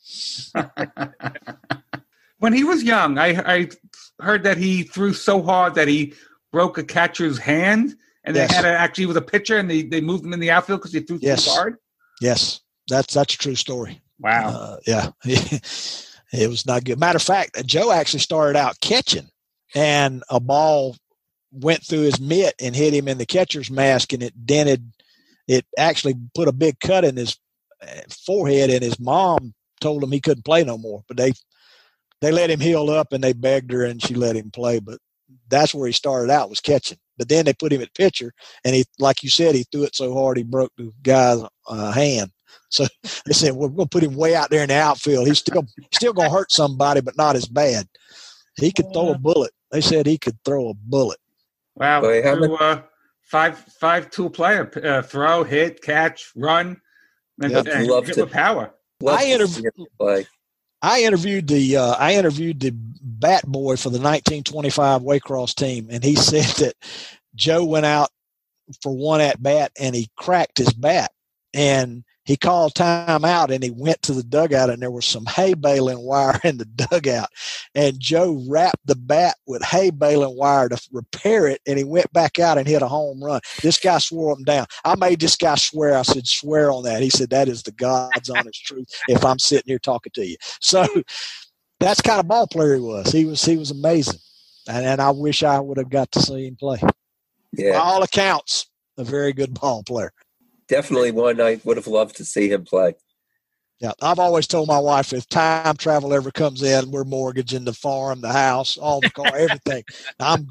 Speaker 6: When he was young, I, I heard that he threw so hard that he broke a catcher's hand, and
Speaker 7: Yes.
Speaker 6: they had to actually with a pitcher, and they, they moved him in the outfield because he threw
Speaker 7: Yes.
Speaker 6: too hard.
Speaker 7: Yes, that's that's a true story.
Speaker 6: Wow.
Speaker 7: Uh, yeah, it was not good. Matter of fact, Joe actually started out catching, and a ball went through his mitt and hit him in the catcher's mask, and it dented. It actually put a big cut in his forehead, and his mom told him he couldn't play no more. But they they let him heal up, and they begged her, and she let him play. But that's where he started out, was catching. But then they put him at pitcher, and he, like you said, he threw it so hard he broke the guy's uh, hand. So they said, we're going to put him way out there in the outfield. He's still still going to hurt somebody, but not as bad. He could throw a bullet. They said he could throw a bullet.
Speaker 6: Wow.
Speaker 9: Boy, how
Speaker 6: Threw, uh, five five tool player, uh, throw, hit, catch, run, and,
Speaker 7: Yep.
Speaker 6: and
Speaker 9: Love
Speaker 6: hit
Speaker 9: to-
Speaker 6: with power.
Speaker 9: Love
Speaker 7: I
Speaker 9: to
Speaker 7: interv-
Speaker 9: see him play.
Speaker 7: I interviewed the uh, I interviewed the bat boy for the nineteen twenty-five Waycross team, and he said that Joe went out for one at bat and he cracked his bat, and he called time out, and he went to the dugout, and there was some hay baling wire in the dugout, and Joe wrapped the bat with hay baling wire to repair it, and he went back out and hit a home run. This guy swore him down. I made this guy swear. I said, swear on that. He said, that is the God's honest truth if I'm sitting here talking to you. So that's the kind of ball player he was. He was he was amazing, and, and I wish I would have got to see him play. By
Speaker 9: Yeah,
Speaker 7: all accounts, a very good ball player.
Speaker 9: definitely one I would have loved to see him play.
Speaker 7: Yeah, I've always told my wife, if time travel ever comes in, we're mortgaging the farm, the house, all the car, everything. I'm going.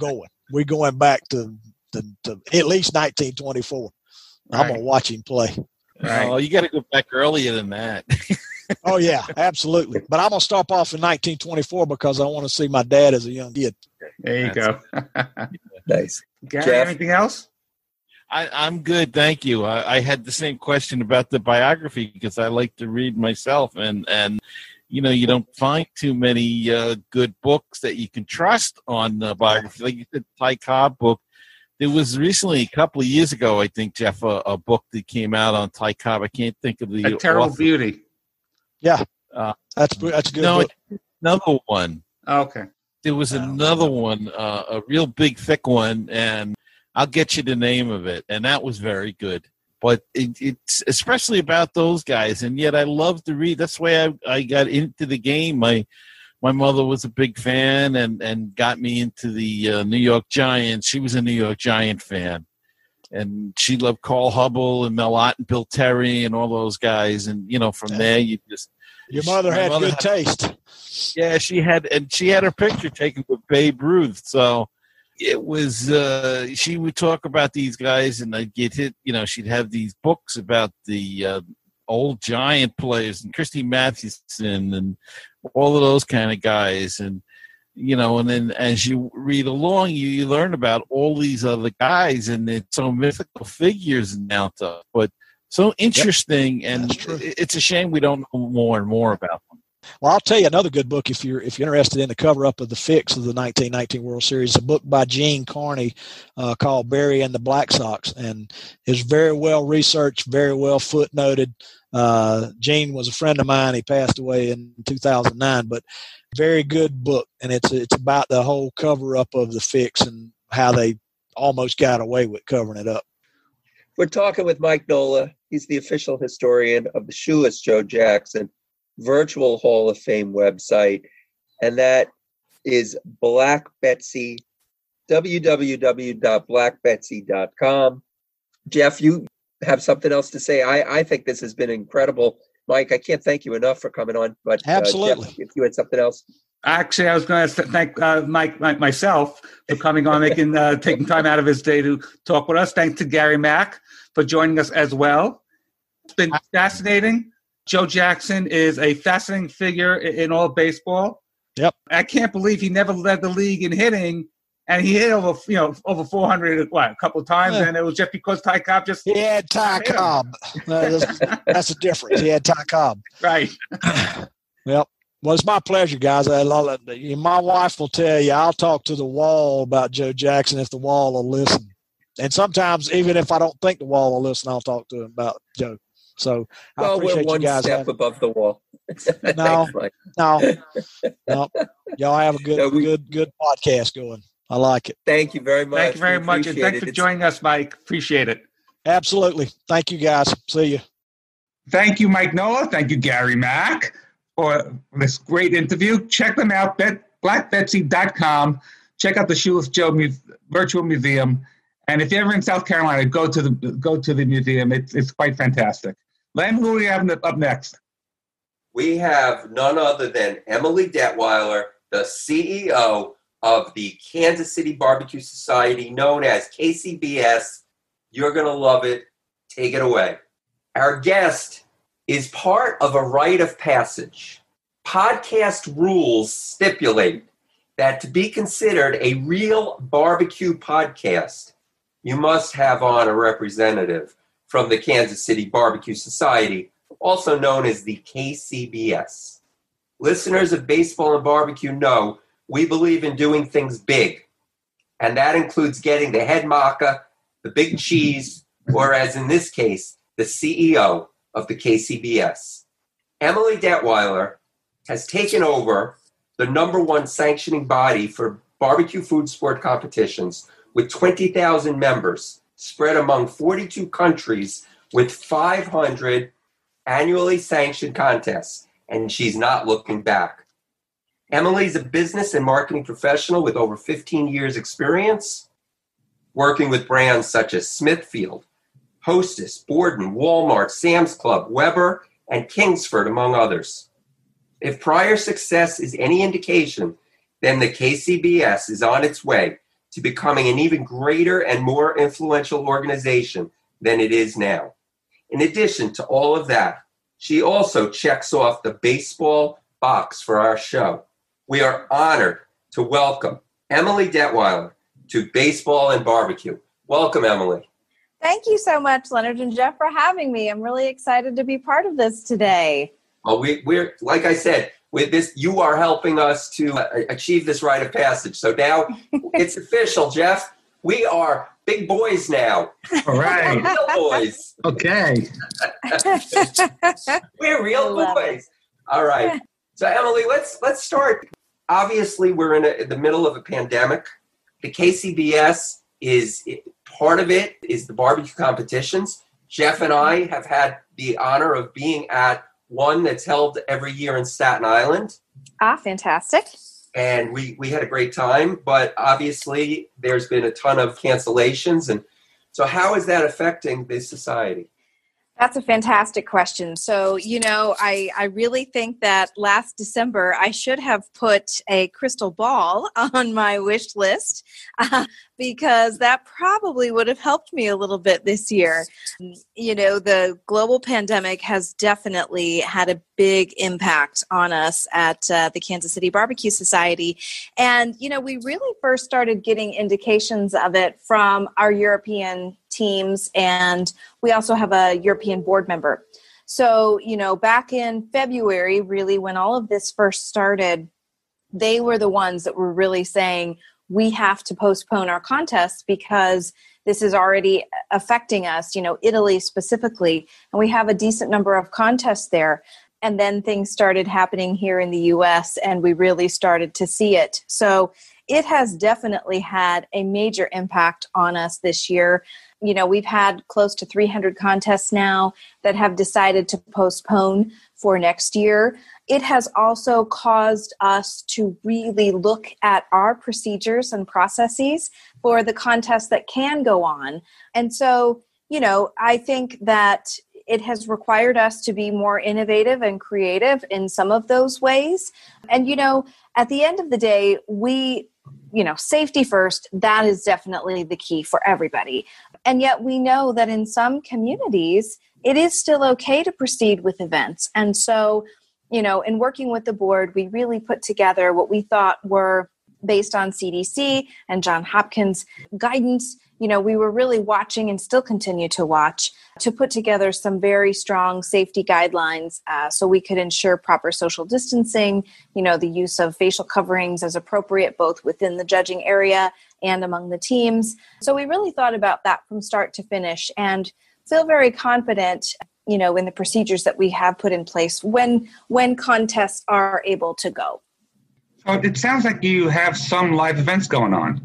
Speaker 7: we're going back to, to, to at least nineteen twenty-four. I'm
Speaker 6: Right.
Speaker 7: gonna watch him play.
Speaker 6: Right.
Speaker 8: Oh, you got to go back earlier than that.
Speaker 7: Oh yeah, absolutely. But I'm gonna start off in nineteen twenty-four because I want to see my dad as a young kid.
Speaker 6: There you go.
Speaker 9: Nice.
Speaker 6: Gary,
Speaker 9: Jeff?
Speaker 6: anything else?
Speaker 8: I, I'm good, thank you. I, I had the same question about the biography because I like to read myself, and and you know you don't find too many uh, good books that you can trust on uh, biography. Like you said, Ty Cobb book. There was recently, a couple of years ago, I think, Jeff, a, a book that came out on Ty Cobb. I can't think of the
Speaker 6: A Terrible
Speaker 8: author.
Speaker 6: Beauty.
Speaker 7: Yeah,
Speaker 8: Uh,
Speaker 7: that's that's a good.
Speaker 8: no,
Speaker 7: book.
Speaker 8: another one.
Speaker 6: Okay.
Speaker 8: There was another one, uh, a real big, thick one, and I'll get you the name of it, and that was very good. But it, it's especially about those guys, and yet I love to read. That's why I, I got into the game. My my mother was a big fan and, and got me into the uh, New York Giants. She was a New York Giant fan, and she loved Carl Hubble and Mel Ott and Bill Terry and all those guys. And, you know, from there you just –
Speaker 7: Your mother
Speaker 8: my
Speaker 7: had
Speaker 8: mother
Speaker 7: good taste.
Speaker 8: Yeah, she had, and she had her picture taken with Babe Ruth. So it was, uh, she would talk about these guys, and I'd get hit, you know, she'd have these books about the uh, old Giant players and Christy Mathewson and all of those kind of guys. And, you know, and then as you read along, you, you learn about all these other guys, and it's so mythical figures now, stuff, but so interesting. Yep. And it's a shame we don't know more and more about them.
Speaker 7: Well, I'll tell you another good book if you're if you're interested in the cover-up of the fix of the nineteen nineteen World Series. A book by Gene Carney uh, called Barry and the Black Sox, and is very well researched, very well footnoted. Uh, Gene was a friend of mine. He passed away in two thousand nine, but very good book, and it's it's about the whole cover-up of the fix and how they almost got away with covering it up.
Speaker 9: We're talking with Mike Nola. He's the official historian of the Shoeless Joe Jackson Virtual Hall of Fame website, and that is Black Betsy, w w w dot black betsy dot com. Jeff, you have something else to say? I, I think this has been incredible. Mike, I can't thank you enough for coming on. But
Speaker 7: Absolutely.
Speaker 9: Uh, Jeff, if you had something else.
Speaker 6: Actually, I was going to thank uh, Mike, Mike myself for coming on, making uh, taking time out of his day to talk with us. Thanks to Gary Mack for joining us as well. It's been fascinating. Joe Jackson is a fascinating figure in, in all of baseball.
Speaker 7: Yep.
Speaker 6: I can't believe he never led the league in hitting, and he hit over you know over four hundred what a couple of times, yeah. And it was just because Ty Cobb just
Speaker 7: he had Ty Cobb. that's, that's the difference. He had Ty Cobb.
Speaker 6: Right.
Speaker 7: Yep. Well, it's my pleasure, guys. I love it. My wife will tell you I'll talk to the wall about Joe Jackson if the wall will listen. And sometimes, even if I don't think the wall will listen, I'll talk to him about Joe. So I
Speaker 9: well,
Speaker 7: appreciate
Speaker 9: we're one
Speaker 7: you guys
Speaker 9: step
Speaker 7: having...
Speaker 9: above the wall.
Speaker 7: No,
Speaker 9: Thanks,
Speaker 7: no, no. Y'all have a good,
Speaker 9: no, we...
Speaker 7: good, good podcast going. I like it.
Speaker 9: Thank you very much.
Speaker 6: Thank you very we much, and thanks it. for joining us, Mike. Appreciate it.
Speaker 7: Absolutely. Thank you, guys. See you.
Speaker 5: Thank you, Mike Nola. Thank you, Gary Mack, for this great interview. Check them out, bet, black betsy dot com. Check out the Shoeless Joe Mu- Virtual Museum. And if you're ever in South Carolina, go to the go to the museum. It's it's quite fantastic. Len, who do we have up next?
Speaker 4: We have none other than Emily Detweiler, the C E O of the Kansas City Barbecue Society, known as K C B S. You're going to love it. Take it away. Our guest is part of a rite of passage. Podcast rules stipulate that to be considered a real barbecue podcast, you must have on a representative from the Kansas City Barbecue Society, also known as the K C B S. Listeners of Baseball and Barbecue know we believe in doing things big, and that includes getting the head maca, the big cheese, or as in this case, the C E O of the K C B S. Emily Detweiler has taken over the number one sanctioning body for barbecue food sport competitions with twenty thousand members spread among forty-two countries with five hundred annually sanctioned contests, and she's not looking back. Emily's a business and marketing professional with over fifteen years experience, working with brands such as Smithfield, Hostess, Borden, Walmart, Sam's Club, Weber, and Kingsford, among others. If prior success is any indication, then the K C B S is on its way to becoming an even greater and more influential organization than it is now. In addition to all of that, she also checks off the baseball box for our show. We are honored to welcome Emily Detweiler to Baseball and Barbecue. Welcome, Emily.
Speaker 10: Thank you so much, Leonard and Jeff, for having me. I'm really excited to be part of this today.
Speaker 4: Well, we, we're, like I said, with this, you are helping us to uh, achieve this rite of passage. So now it's official, Jeff. We are big boys now.
Speaker 5: All right.
Speaker 4: We're real boys.
Speaker 5: Okay.
Speaker 4: We're real boys. All right. So Emily, let's let's start. Obviously, we're in, a, in the middle of a pandemic. The K C B S is part of it. Is the barbecue competitions. Jeff and I have had the honor of being at one that's held every year in Staten Island.
Speaker 10: Ah, fantastic.
Speaker 4: And we, we had a great time, but obviously there's been a ton of cancellations. And so how is that affecting this society?
Speaker 10: That's a fantastic question. So, you know, I, I really think that last December I should have put a crystal ball on my wish list uh, because that probably would have helped me a little bit this year. You know, the global pandemic has definitely had a big impact on us at uh, the Kansas City Barbecue Society. And, you know, we really first started getting indications of it from our European teams, and we also have a European board member. So, you know, back in February, really, when all of this first started, they were the ones that were really saying, we have to postpone our contests because this is already affecting us, you know, Italy specifically, and we have a decent number of contests there. And then things started happening here in the U S, and we really started to see it. So it has definitely had a major impact on us this year. You know, we've had close to three hundred contests now that have decided to postpone for next year. It has also caused us to really look at our procedures and processes for the contests that can go on. And so, you know, I think that it has required us to be more innovative and creative in some of those ways. And, you know, at the end of the day, we, you know, safety first, that is definitely the key for everybody. And yet we know that in some communities, it is still okay to proceed with events. And so, you know, in working with the board, we really put together what we thought were based on C D C and Johns Hopkins guidance. You know, we were really watching and still continue to watch to put together some very strong safety guidelines uh, so we could ensure proper social distancing, you know, the use of facial coverings as appropriate, both within the judging area and among the teams. So we really thought about that from start to finish and feel very confident, you know, in the procedures that we have put in place when when contests are able to go.
Speaker 5: So it sounds like you have some live events going on.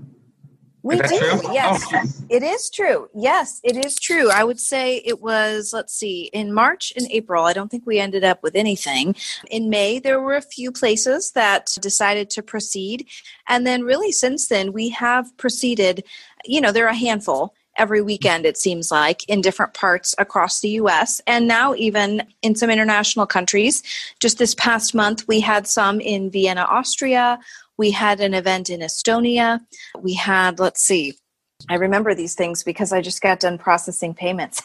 Speaker 10: We do,
Speaker 5: true?
Speaker 10: yes.
Speaker 5: Oh.
Speaker 10: It is true. Yes, it is true. I would say it was, let's see, in March and April, I don't think we ended up with anything. In May, there were a few places that decided to proceed. And then really since then, we have proceeded, you know, there are a handful every weekend, it seems like, in different parts across the U S and now even in some international countries. Just this past month, we had some in Vienna, Austria. We had an event in Estonia. We had, let's see, I remember these things because I just got done processing payments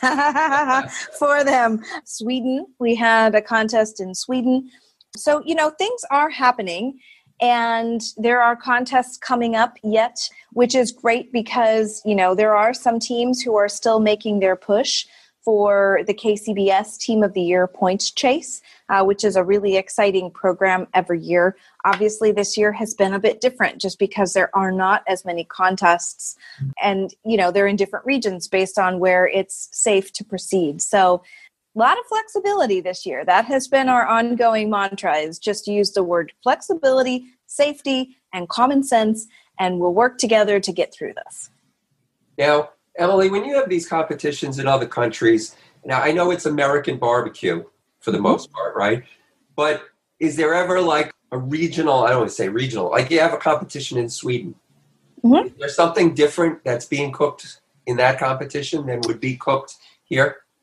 Speaker 10: for them. Sweden, we had a contest in Sweden. So, you know, things are happening. And there are contests coming up yet, which is great because, you know, there are some teams who are still making their push for the K C B S Team of the Year Points Chase, uh, which is a really exciting program every year. Obviously, this year has been a bit different just because there are not as many contests and, you know, they're in different regions based on where it's safe to proceed. So a lot of flexibility this year. That has been our ongoing mantra, is just use the word flexibility, safety, and common sense, and we'll work together to get through this.
Speaker 4: Now, Emily, when you have these competitions in other countries, now I know it's American barbecue for the most part, right? But is there ever like a regional, I don't want to say regional, like you have a competition in Sweden. Mm-hmm. Is there something different that's being cooked in that competition than would be cooked here?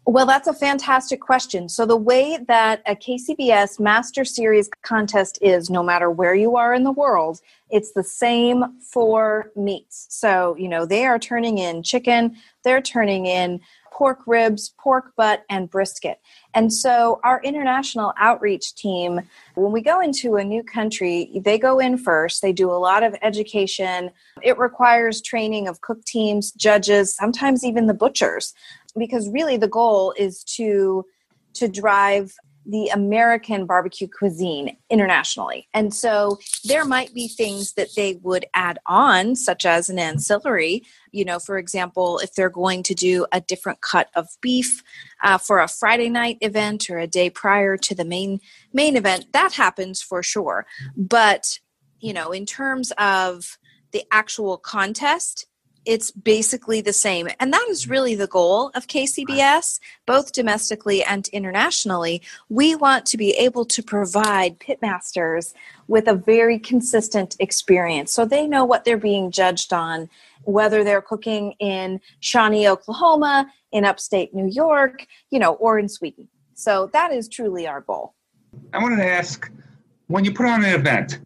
Speaker 10: Well, that's a fantastic question. So the way that a K C B S Master Series contest is, no matter where you are in the world, it's the same for meats. So, you know, they are turning in chicken, they're turning in pork ribs, pork butt, and brisket. And so our international outreach team, when we go into a new country, they go in first. They do a lot of education. It requires training of cook teams, judges, sometimes even the butchers, because really the goal is to to drive the American barbecue cuisine internationally. And so there might be things that they would add on, such as an ancillary. You know, for example, if they're going to do a different cut of beef uh, for a Friday night event or a day prior to the main main event, that happens for sure. But, you know, in terms of the actual contest, it's basically the same. And that is really the goal of K C B S, both domestically and internationally. We want to be able to provide pitmasters with a very consistent experience, so they know what they're being judged on, whether they're cooking in Shawnee, Oklahoma, in upstate New York, you know, or in Sweden. So that is truly our goal.
Speaker 5: I wanted to ask, when you put on an event,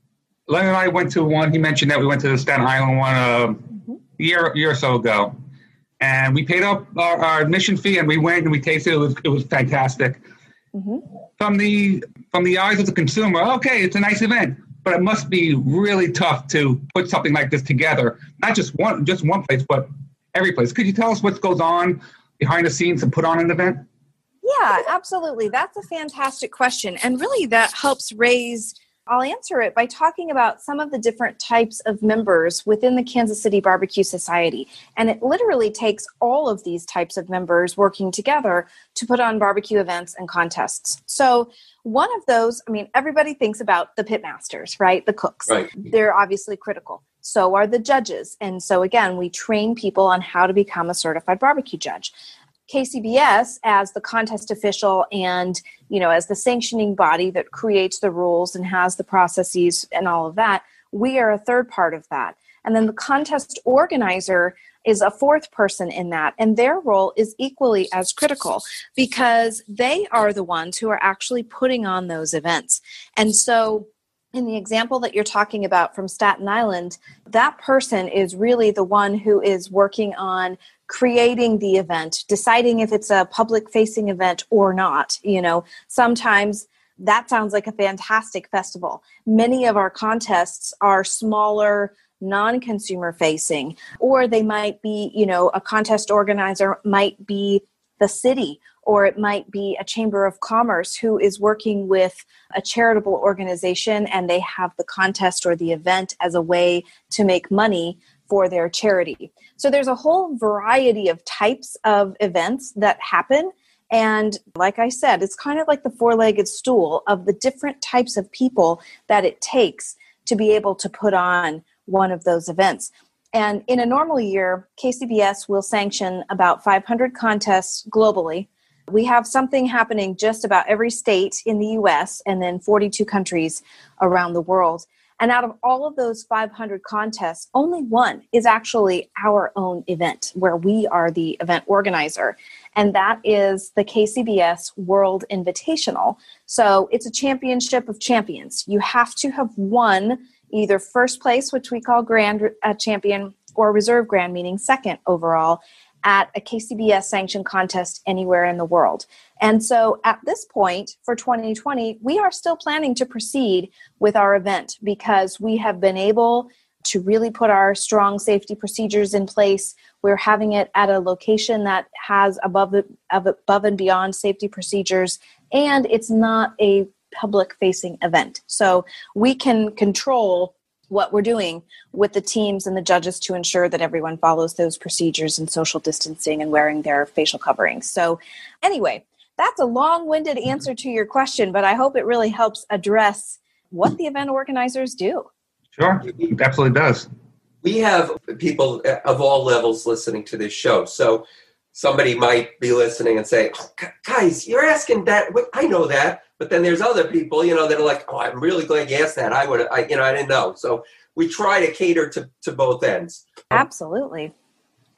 Speaker 5: Len and I went to one, he mentioned that we went to the Staten Island one, uh, year year or so ago, and we paid up our, our admission fee, and we went and we tasted it. It was, it was fantastic. Mm-hmm. From the from the eyes of the consumer, okay, it's a nice event, but it must be really tough to put something like this together. Not just one just one place, but every place. Could you tell us what goes on behind the scenes to put on an event?
Speaker 10: Yeah, absolutely. That's a fantastic question, and really that helps raise. I'll answer it by talking about some of the different types of members within the Kansas City Barbecue Society. And it literally takes all of these types of members working together to put on barbecue events and contests. So one of those, I mean, everybody thinks about the pitmasters, right? The cooks.
Speaker 4: Right.
Speaker 10: They're obviously critical. So are the judges. And so again, we train people on how to become a certified barbecue judge. K C B S, as the contest official and, you know, as the sanctioning body that creates the rules and has the processes and all of that, we are a third part of that. And then the contest organizer is a fourth person in that, and their role is equally as critical because they are the ones who are actually putting on those events. And so in the example that you're talking about from Staten Island, that person is really the one who is working on creating the event, deciding if it's a public-facing event or not. You know, sometimes that sounds like a fantastic festival. Many of our contests are smaller, non-consumer facing, or they might be, you know, a contest organizer might be the city, or it might be a chamber of commerce who is working with a charitable organization and they have the contest or the event as a way to make money for their charity. So there's a whole variety of types of events that happen. And like I said, it's kind of like the four-legged stool of the different types of people that it takes to be able to put on one of those events. And in a normal year, K C B S will sanction about five hundred contests globally. We have something happening just about every state in the U S and then forty-two countries around the world. And out of all of those five hundred contests, only one is actually our own event where we are the event organizer. And that is the K C B S World Invitational. So it's a championship of champions. You have to have won either first place, which we call grand uh, champion, or reserve grand, meaning second overall, at a K C B S sanctioned contest anywhere in the world. And so at this point for twenty twenty, we are still planning to proceed with our event because we have been able to really put our strong safety procedures in place. We're having it at a location that has above, above and beyond safety procedures, and it's not a public-facing event. So we can control what we're doing with the teams and the judges to ensure that everyone follows those procedures and social distancing and wearing their facial coverings. So anyway, that's a long-winded answer to your question, but I hope it really helps address what the event organizers do.
Speaker 5: Sure, it absolutely does.
Speaker 4: We have people of all levels listening to this show. So somebody might be listening and say, oh, guys, you're asking that. I know that. But then there's other people, you know, that are like, oh, I'm really glad you asked that. I would, I, you know, I didn't know. So we try to cater to, to both ends.
Speaker 10: Absolutely.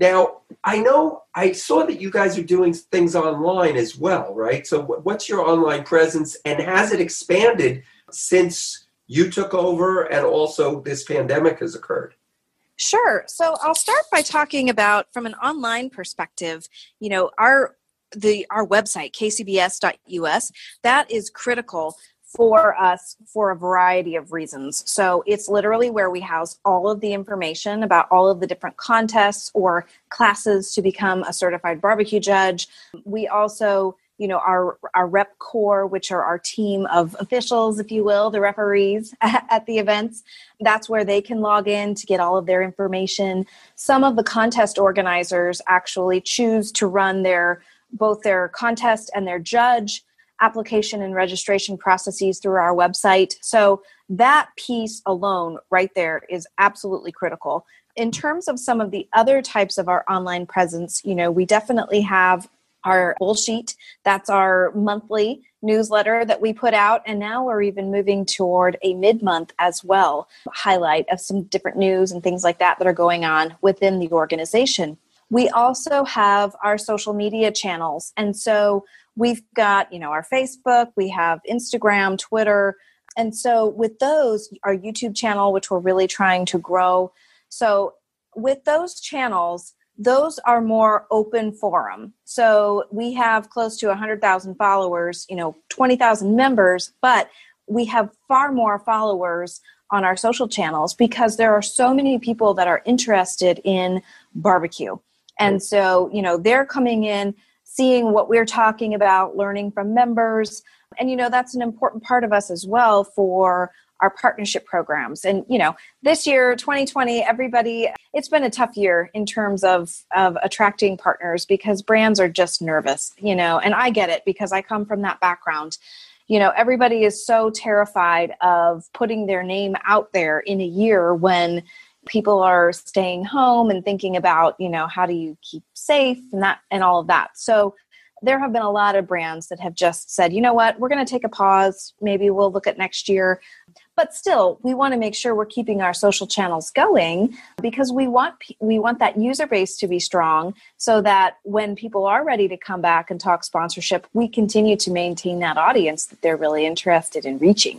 Speaker 4: Now, I know I saw that you guys are doing things online as well, right? So what's your online presence, and has it expanded since you took over and also this pandemic has occurred?
Speaker 10: Sure. So I'll start by talking about, from an online perspective, you know, our the our website, k c b s dot u s, that is critical for us for a variety of reasons. So it's literally where we house all of the information about all of the different contests or classes to become a certified barbecue judge. We also, you know, our, our rep core, which are our team of officials, if you will, the referees at the events. That's where they can log in to get all of their information. Some of the contest organizers actually choose to run their both their contest and their judge application and registration processes through our website. So that piece alone right there is absolutely critical. In terms of some of the other types of our online presence, you know, we definitely have our Bull Sheet. That's our monthly newsletter that we put out. And now we're even moving toward a mid-month as well, highlight of some different news and things like that that are going on within the organization. We also have our social media channels. And so we've got, you know, our Facebook, we have Instagram, Twitter. And so with those, our YouTube channel, which we're really trying to grow. So with those channels, those are more open forum. So we have close to one hundred thousand followers, you know, twenty thousand members, but we have far more followers on our social channels because there are so many people that are interested in barbecue. And so, you know, they're coming in, seeing what we're talking about, learning from members. And, you know, that's an important part of us as well for our partnership programs. And, you know, this year, twenty twenty, everybody, it's been a tough year in terms of, of attracting partners because brands are just nervous, you know, and I get it because I come from that background. You know, everybody is so terrified of putting their name out there in a year when people are staying home and thinking about, you know, how do you keep safe and that and all of that. So there have been a lot of brands that have just said, you know what, we're going to take a pause. Maybe we'll look at next year. But still, we want to make sure we're keeping our social channels going because we want we want that user base to be strong so that when people are ready to come back and talk sponsorship, we continue to maintain that audience that they're really interested in reaching.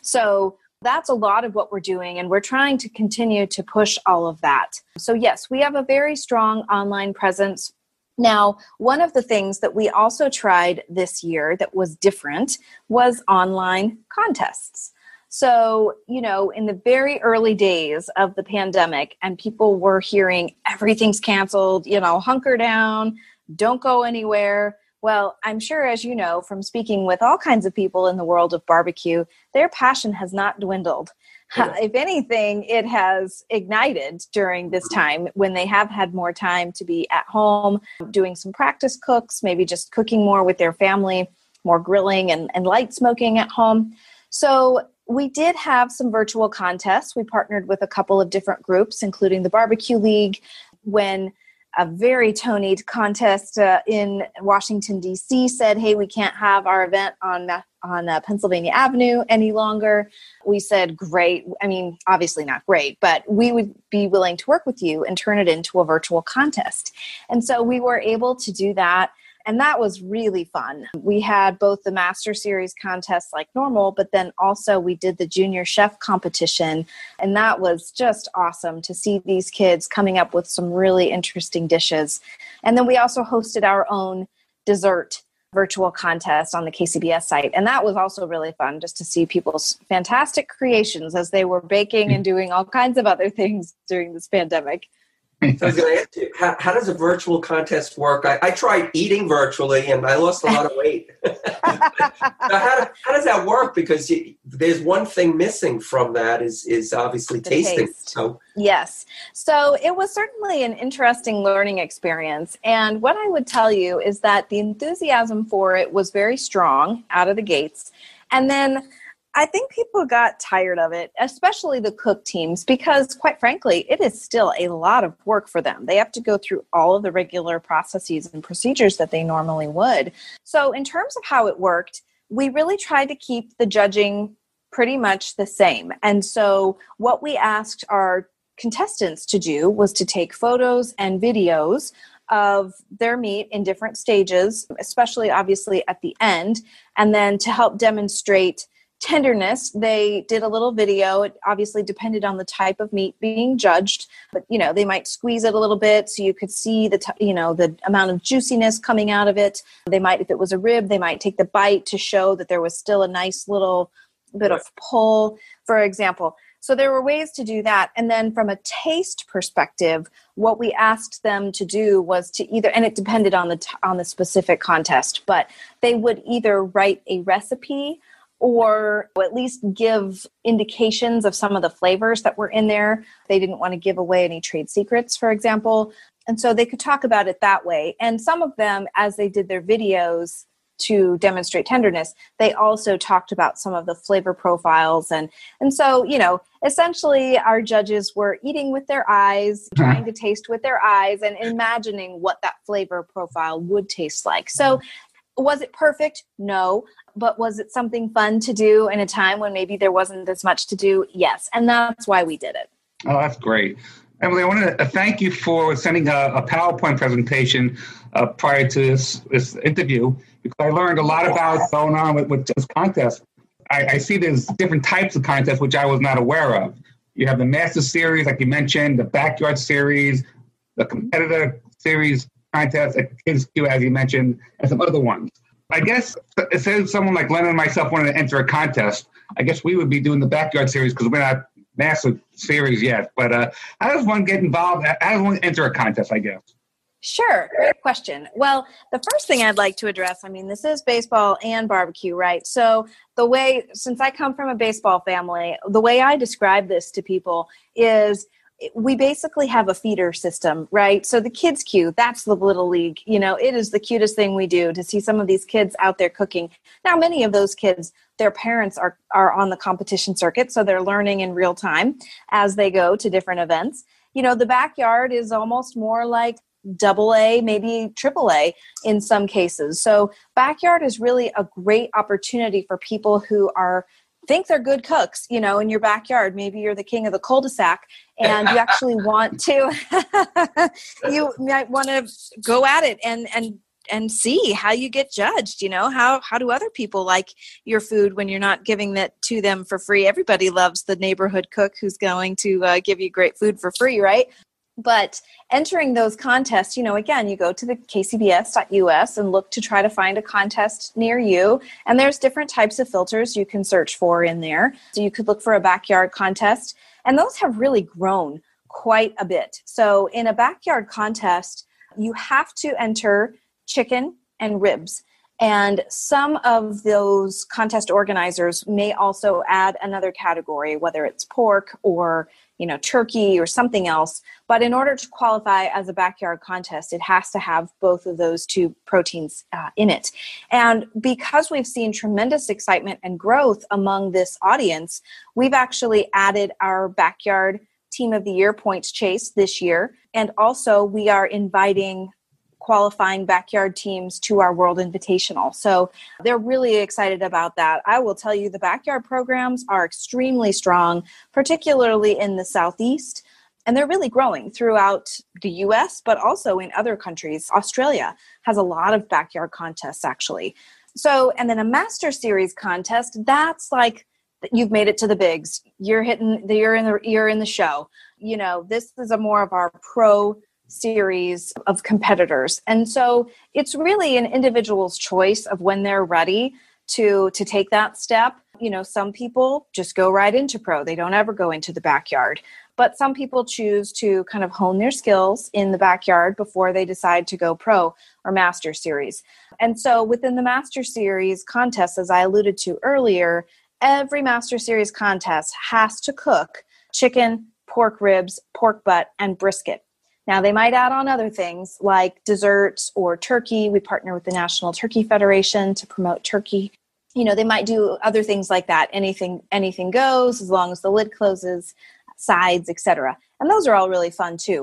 Speaker 10: So that's a lot of what we're doing, and we're trying to continue to push all of that. So yes, we have a very strong online presence. Now, one of the things that we also tried this year that was different was online contests. So, you know, in the very early days of the pandemic, and people were hearing everything's canceled, you know, hunker down, don't go anywhere. Well, I'm sure, as you know, from speaking with all kinds of people in the world of barbecue, their passion has not dwindled. Yeah. If anything, it has ignited during this time when they have had more time to be at home, doing some practice cooks, maybe just cooking more with their family, more grilling and, and light smoking at home. So we did have some virtual contests. We partnered with a couple of different groups, including the Barbecue League, when a very Tony'd contest uh, in Washington, D C said, hey, we can't have our event on on uh, Pennsylvania Avenue any longer. We said, great. I mean, obviously not great, but we would be willing to work with you and turn it into a virtual contest. And so we were able to do that. And that was really fun. We had both the Master Series contests like normal, but then also we did the Junior Chef competition. And that was just awesome to see these kids coming up with some really interesting dishes. And then we also hosted our own dessert virtual contest on the K C B S site. And that was also really fun just to see people's fantastic creations as they were baking and doing all kinds of other things during this pandemic.
Speaker 4: So I was going to ask you, how, how does a virtual contest work? I, I tried eating virtually and I lost a lot of weight. Now, how, how does that work? Because you, there's one thing missing from that is is obviously
Speaker 10: The
Speaker 4: tasting.
Speaker 10: taste.
Speaker 4: So
Speaker 10: Yes. So it was certainly an interesting learning experience. And what I would tell you is that the enthusiasm for it was very strong out of the gates. And then I think people got tired of it, especially the cook teams, because quite frankly, it is still a lot of work for them. They have to go through all of the regular processes and procedures that they normally would. So in terms of how it worked, we really tried to keep the judging pretty much the same. And so what we asked our contestants to do was to take photos and videos of their meat in different stages, especially obviously at the end. And then to help demonstrate tenderness, they did a little video. It obviously depended on the type of meat being judged, but you know, they might squeeze it a little bit so you could see the t- you know the amount of juiciness coming out of it. They might, if it was a rib, they might take the bite to show that there was still a nice little bit of pull, for example. So there were ways to do that. And then from a taste perspective, what we asked them to do was to either, and it depended on the t- on the specific contest, but they would either write a recipe or at least give indications of some of the flavors that were in there. They didn't want to give away any trade secrets, for example. And so they could talk about it that way. And some of them, as they did their videos to demonstrate tenderness, they also talked about some of the flavor profiles. And, and so, you know, essentially our judges were eating with their eyes, trying to taste with their eyes, and imagining what that flavor profile would taste like. So was it perfect? No. But was it something fun to do in a time when maybe there wasn't as much to do? Yes. And that's why we did it.
Speaker 5: Oh, that's great. Emily, I want to thank you for sending a, a PowerPoint presentation uh, prior to this, this interview, because I learned a lot about what's going on with, with this contest. I, I see there's different types of contests, which I was not aware of. You have the Master Series, like you mentioned, the Backyard Series, the Competitor Series contest at Kids Q, as you mentioned, and some other ones. I guess it says someone like Len and myself wanted to enter a contest. I guess we would be doing the Backyard Series because we're not Master Series yet. But uh, how does one get involved? How does one enter a contest, I guess?
Speaker 10: Sure. Great question. Well, the first thing I'd like to address, I mean, this is baseball and barbecue, right? So the way, since I come from a baseball family, the way I describe this to people is we basically have a feeder system, right? So the Kids Q, that's the Little League. You know, it is the cutest thing we do to see some of these kids out there cooking. Now, many of those kids, their parents are, are on the competition circuit, so they're learning in real time as they go to different events. You know, the backyard is almost more like double A, maybe triple A in some cases. So backyard is really a great opportunity for people who are think they're good cooks, you know, in your backyard. Maybe you're the king of the cul-de-sac and you actually want to, you might want to go at it and, and, and see how you get judged. You know, how, how do other people like your food when you're not giving that to them for free? Everybody loves the neighborhood cook who's going to uh, give you great food for free, right? But entering those contests, you know, again, you go to the K C B S dot U S and look to try to find a contest near you. And there's different types of filters you can search for in there. So you could look for a backyard contest. And those have really grown quite a bit. So in a backyard contest, you have to enter chicken and ribs. And some of those contest organizers may also add another category, whether it's pork or, you know, turkey or something else. But in order to qualify as a backyard contest, it has to have both of those two proteins uh, in it. And because we've seen tremendous excitement and growth among this audience, we've actually added our backyard Team of the Year points chase this year. And also we are inviting qualifying backyard teams to our World Invitational. So they're really excited about that. I will tell you the backyard programs are extremely strong, particularly in the Southeast, and they're really growing throughout the U S, but also in other countries. Australia has a lot of backyard contests, actually. So, and then a Master Series contest, that's like you've made it to the bigs. You're hitting, the, you're in the, you're in the show. You know, this is a more of our pro series of competitors. And so it's really an individual's choice of when they're ready to to take that step. You know, some people just go right into pro. They don't ever go into the backyard. But some people choose to kind of hone their skills in the backyard before they decide to go pro or Master Series. And so within the Master Series contest, as I alluded to earlier, every Master Series contest has to cook chicken, pork ribs, pork butt, and brisket. Now, they might add on other things like desserts or turkey. We partner with the National Turkey Federation to promote turkey. You know, they might do other things like that. Anything, anything goes as long as the lid closes, sides, et cetera. And those are all really fun too.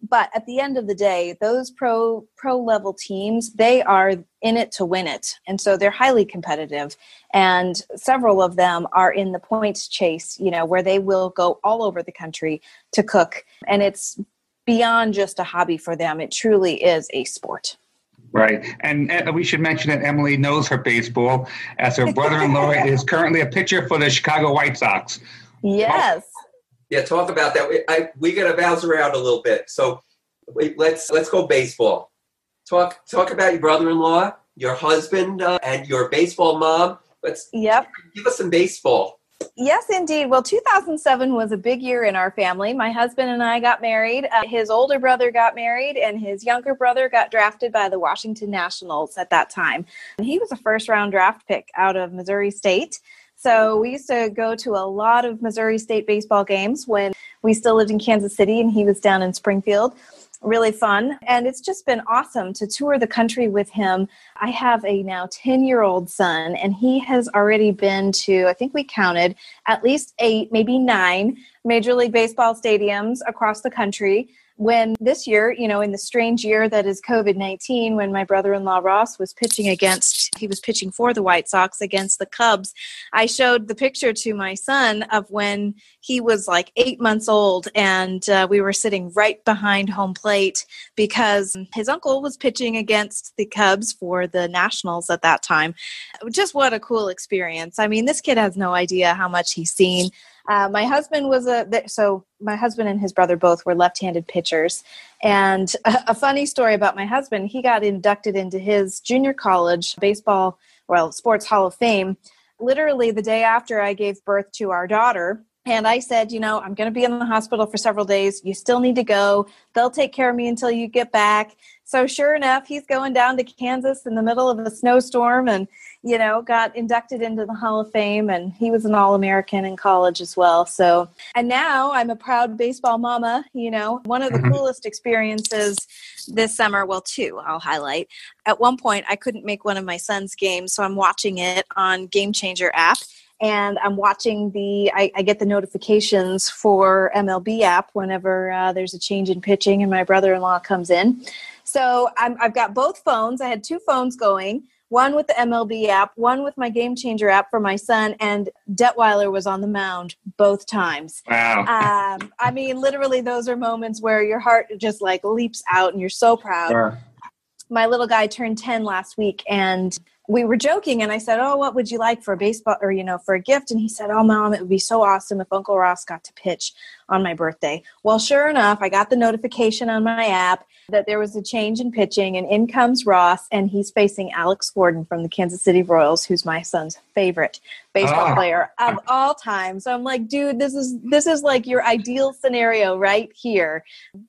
Speaker 10: but at the end of the day, those pro pro level teams, they are in it to win it. And so they're highly competitive. And several of them are in the points chase, you know, where they will go all over the country to cook. And it's beyond just a hobby for them. It truly is a sport.
Speaker 5: Right. And uh, we should mention that Emily knows her baseball, as her brother-in-law is currently a pitcher for the Chicago White Sox.
Speaker 10: Yes.
Speaker 4: Yeah, talk about that. We, I, we got to bounce around a little bit. So wait, let's let's go baseball. Talk talk about your brother-in-law, your husband, uh, and your baseball mom. Let's
Speaker 10: yep.
Speaker 4: give us some baseball.
Speaker 10: Yes, indeed. Well, two thousand seven was a big year in our family. My husband and I got married. Uh, his older brother got married, and his younger brother got drafted by the Washington Nationals at that time. And he was a first-round draft pick out of Missouri State. So we used to go to a lot of Missouri State baseball games when we still lived in Kansas City, and he was down in Springfield. Really fun. And it's just been awesome to tour the country with him. I have a now ten-year-old son, and he has already been to, I think we counted, at least eight, maybe nine Major League Baseball stadiums across the country. When this year, you know, in the strange year that is COVID nineteen, when my brother-in-law Ross was pitching against, he was pitching for the White Sox against the Cubs, I showed the picture to my son of when he was like eight months old, and uh, we were sitting right behind home plate because his uncle was pitching against the Cubs for the Nationals at that time. Just what a cool experience. I mean, this kid has no idea how much he's seen. Uh, my husband was a, so my husband and his brother both were left-handed pitchers. And a, a funny story about my husband, he got inducted into his junior college baseball, well, sports Hall of Fame, literally the day after I gave birth to our daughter. And I said, you know, I'm going to be in the hospital for several days. You still need to go. They'll take care of me until you get back. So sure enough, he's going down to Kansas in the middle of a snowstorm and, you know, got inducted into the Hall of Fame. And he was an All-American in college as well. So, and now I'm a proud baseball mama. You know, one of the coolest experiences this summer, well, two I'll highlight. At one point, I couldn't make one of my son's games, so I'm watching it on Game Changer app. And I'm watching the, I, I get the notifications for M L B app whenever uh, there's a change in pitching and my brother-in-law comes in. So I'm, I've got both phones. I had two phones going, one with the M L B app, one with my Game Changer app for my son, and Detweiler was on the mound both times.
Speaker 5: Wow.
Speaker 10: Um, I mean, literally those are moments where your heart just like leaps out and you're so proud.
Speaker 5: Sure.
Speaker 10: My little guy turned ten last week, and we were joking, and I said, oh, what would you like for a baseball or, you know, for a gift? And he said, oh, Mom, it would be so awesome if Uncle Ross got to pitch on my birthday. Well, sure enough, I got the notification on my app that there was a change in pitching, and in comes Ross, and he's facing Alex Gordon from the Kansas City Royals, who's my son's favorite baseball
Speaker 5: Ah.
Speaker 10: player of all time. So I'm like, dude, this is this is like your ideal scenario right here.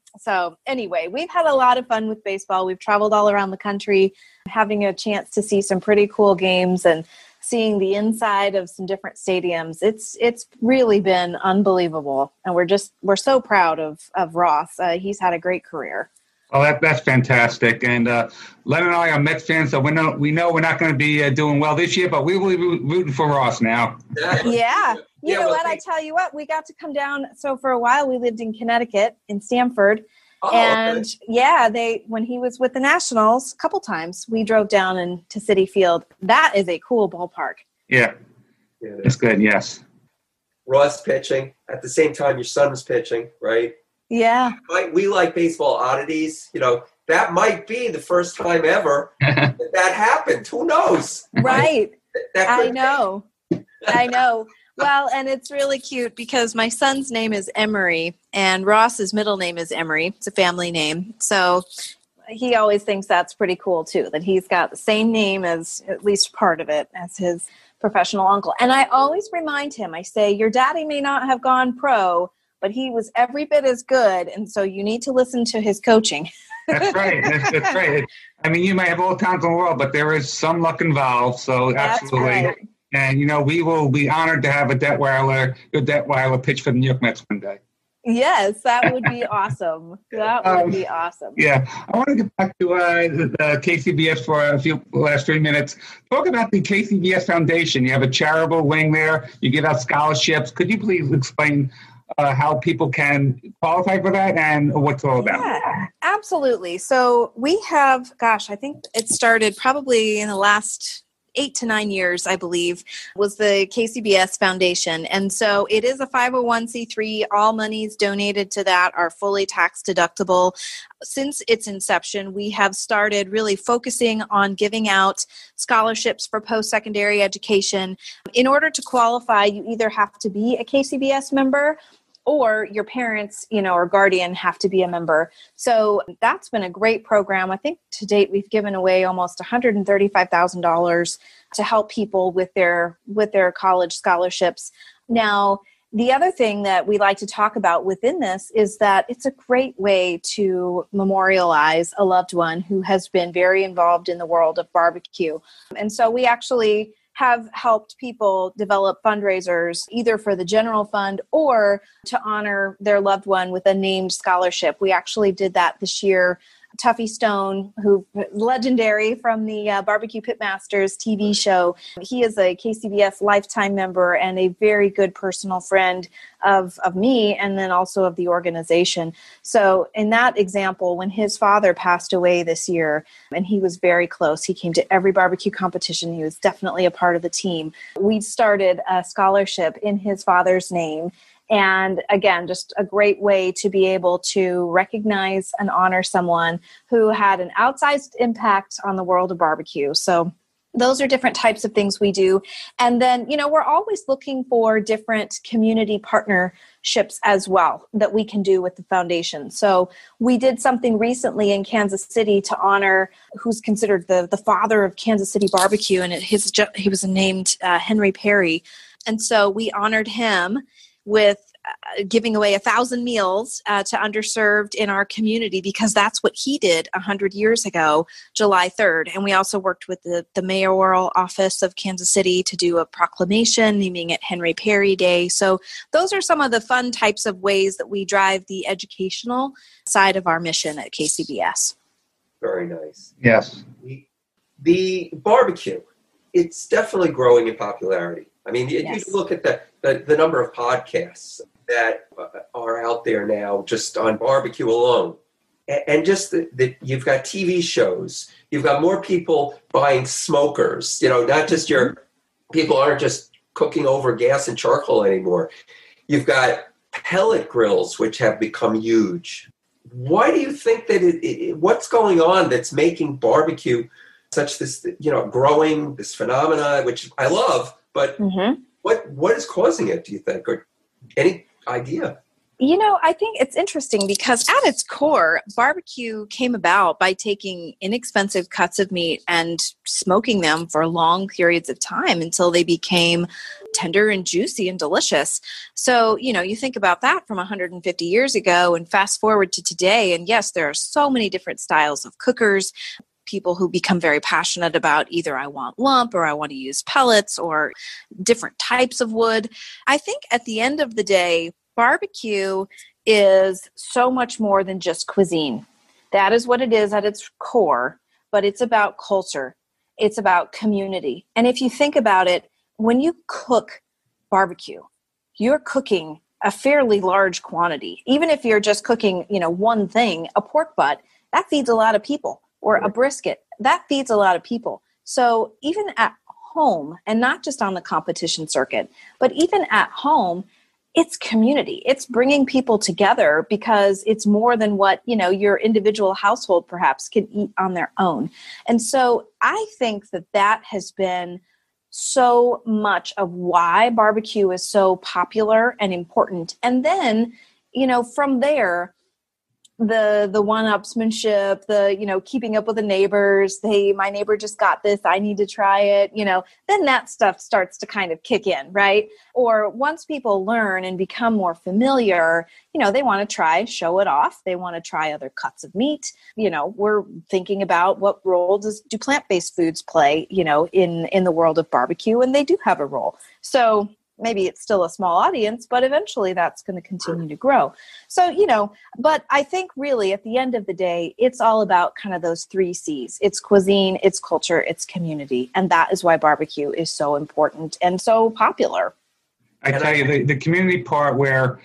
Speaker 10: So anyway, we've had a lot of fun with baseball. We've traveled all around the country, having a chance to see some pretty cool games and seeing the inside of some different stadiums. It's it's really been unbelievable, and we're just we're so proud of of Ross. Uh, he's had a great career.
Speaker 5: Oh, that, that's fantastic. And uh, Len and I are Mets fans, so we know, we know we're not going to be uh, doing well this year, but we will be rooting for Ross now.
Speaker 10: Yeah. You
Speaker 4: Yeah,
Speaker 10: know
Speaker 4: well,
Speaker 10: what? I
Speaker 4: thank-
Speaker 10: tell you what, we got to come down. So for a while, we lived in Connecticut, in Stamford.
Speaker 4: Oh,
Speaker 10: and
Speaker 4: okay.
Speaker 10: yeah, they when he was with the Nationals, a couple times, we drove down in, to Citi Field. That is a cool ballpark.
Speaker 5: Yeah,
Speaker 4: Yeah,
Speaker 5: that's good, yes.
Speaker 4: Ross pitching at the same time your son's pitching, right?
Speaker 10: Yeah.
Speaker 4: Like, we like baseball oddities. You know, that might be the first time ever that, that happened. Who knows?
Speaker 10: Right.
Speaker 4: That
Speaker 10: I
Speaker 4: could-
Speaker 10: know. I know. Well, and it's really cute because my son's name is Emery and Ross's middle name is Emery. It's a family name. So he always thinks that's pretty cool too, that he's got the same name as at least part of it as his professional uncle. And I always remind him, I say, your daddy may not have gone pro, but he was every bit as good. And so you need to listen to his coaching.
Speaker 5: That's right. That's, that's right. I mean, you may have all talents in the world, but there is some luck involved. So
Speaker 10: That's
Speaker 5: absolutely.
Speaker 10: right.
Speaker 5: And, you know, we will be honored to have a Detweiler, good Detweiler pitch for the New York Mets one day.
Speaker 10: Yes, that would be awesome. That would
Speaker 5: Um,
Speaker 10: be awesome.
Speaker 5: Yeah. I want to get back to uh, the, the K C B S for a few last three minutes. Talk about the K C B S Foundation. You have a charitable wing there. You give out scholarships. Could you please explain uh, how people can qualify for that and what it's all about?
Speaker 10: Yeah, absolutely. So we have, gosh, I think it started probably in the last eight to nine years, I believe, was the K C B S Foundation. And so it is a five oh one c three. All monies donated to that are fully tax deductible. Since its inception, we have started really focusing on giving out scholarships for post-secondary education. In order to qualify, you either have to be a K C B S member or your parents, you know, or guardian have to be a member. So that's been a great program. I think to date we've given away almost one hundred thirty-five thousand dollars to help people with their with their college scholarships. Now, the other thing that we like to talk about within this is that it's a great way to memorialize a loved one who has been very involved in the world of barbecue. And so we actually have helped people develop fundraisers either for the general fund or to honor their loved one with a named scholarship. We actually did that this year. Tuffy Stone, who legendary from the uh, Barbecue Pitmasters T V show. He is a K C B S lifetime member and a very good personal friend of, of me and then also of the organization. So in that example, when his father passed away this year, and he was very close, he came to every barbecue competition. He was definitely a part of the team. We started a scholarship in his father's name. And again, just a great way to be able to recognize and honor someone who had an outsized impact on the world of barbecue. So those are different types of things we do. And then, you know, we're always looking for different community partnerships as well that we can do with the foundation. So we did something recently in Kansas City to honor who's considered the, the father of Kansas City barbecue. And it, his, he was named uh, Henry Perry. And so we honored him with uh, giving away a thousand meals uh, to underserved in our community, because that's what he did a hundred years ago, July third. And we also worked with the, the mayoral office of Kansas City to do a proclamation naming it Henry Perry Day. So those are some of the fun types of ways that we drive the educational side of our mission at K C B S.
Speaker 4: Very nice.
Speaker 5: Yes.
Speaker 4: The, the barbecue, it's definitely growing in popularity. I mean, you,
Speaker 10: Yes.
Speaker 4: you look at the, the, the number of podcasts that are out there now just on barbecue alone. And, and just that the, you've got T V shows. You've got more people buying smokers. You know, not just your people aren't just cooking over gas and charcoal anymore. You've got pellet grills, which have become huge. Why do you think that it, it what's going on that's making barbecue such this, you know, growing, this phenomena, which I love, but
Speaker 10: Mm-hmm.
Speaker 4: what what is causing it, do you think? Or any idea?
Speaker 10: You know, I think it's interesting because at its core, barbecue came about by taking inexpensive cuts of meat and smoking them for long periods of time until they became tender and juicy and delicious. So, you know, you think about that from one hundred fifty years ago and fast forward to today. And yes, there are so many different styles of cookers. People who become very passionate about either I want lump or I want to use pellets or different types of wood. I think at the end of the day, barbecue is so much more than just cuisine. That is what it is at its core, but it's about culture. It's about community. And if you think about it, when you cook barbecue, you're cooking a fairly large quantity. Even if you're just cooking, you know, one thing, a pork butt, that feeds a lot of people. Or a brisket, that feeds a lot of people. So even at home, and not just on the competition circuit, but even at home, it's community. It's bringing people together because it's more than what, you know, your individual household perhaps can eat on their own. And so I think that that has been so much of why barbecue is so popular and important. And then, you know, from there, the the one-upsmanship, the, you know, keeping up with the neighbors, hey, my neighbor just got this, I need to try it, you know, then that stuff starts to kind of kick in, right? Or once people learn and become more familiar, you know, they want to try, show it off. They want to try other cuts of meat. You know, we're thinking about what role does do plant-based foods play, you know, in, in the world of barbecue, and they do have a role. So maybe it's still a small audience, but eventually that's going to continue to grow. So, you know, but I think really at the end of the day, it's all about kind of those three C's. It's cuisine, it's culture, it's community. And that is why barbecue is so important and so popular.
Speaker 5: I tell you, the, the community part where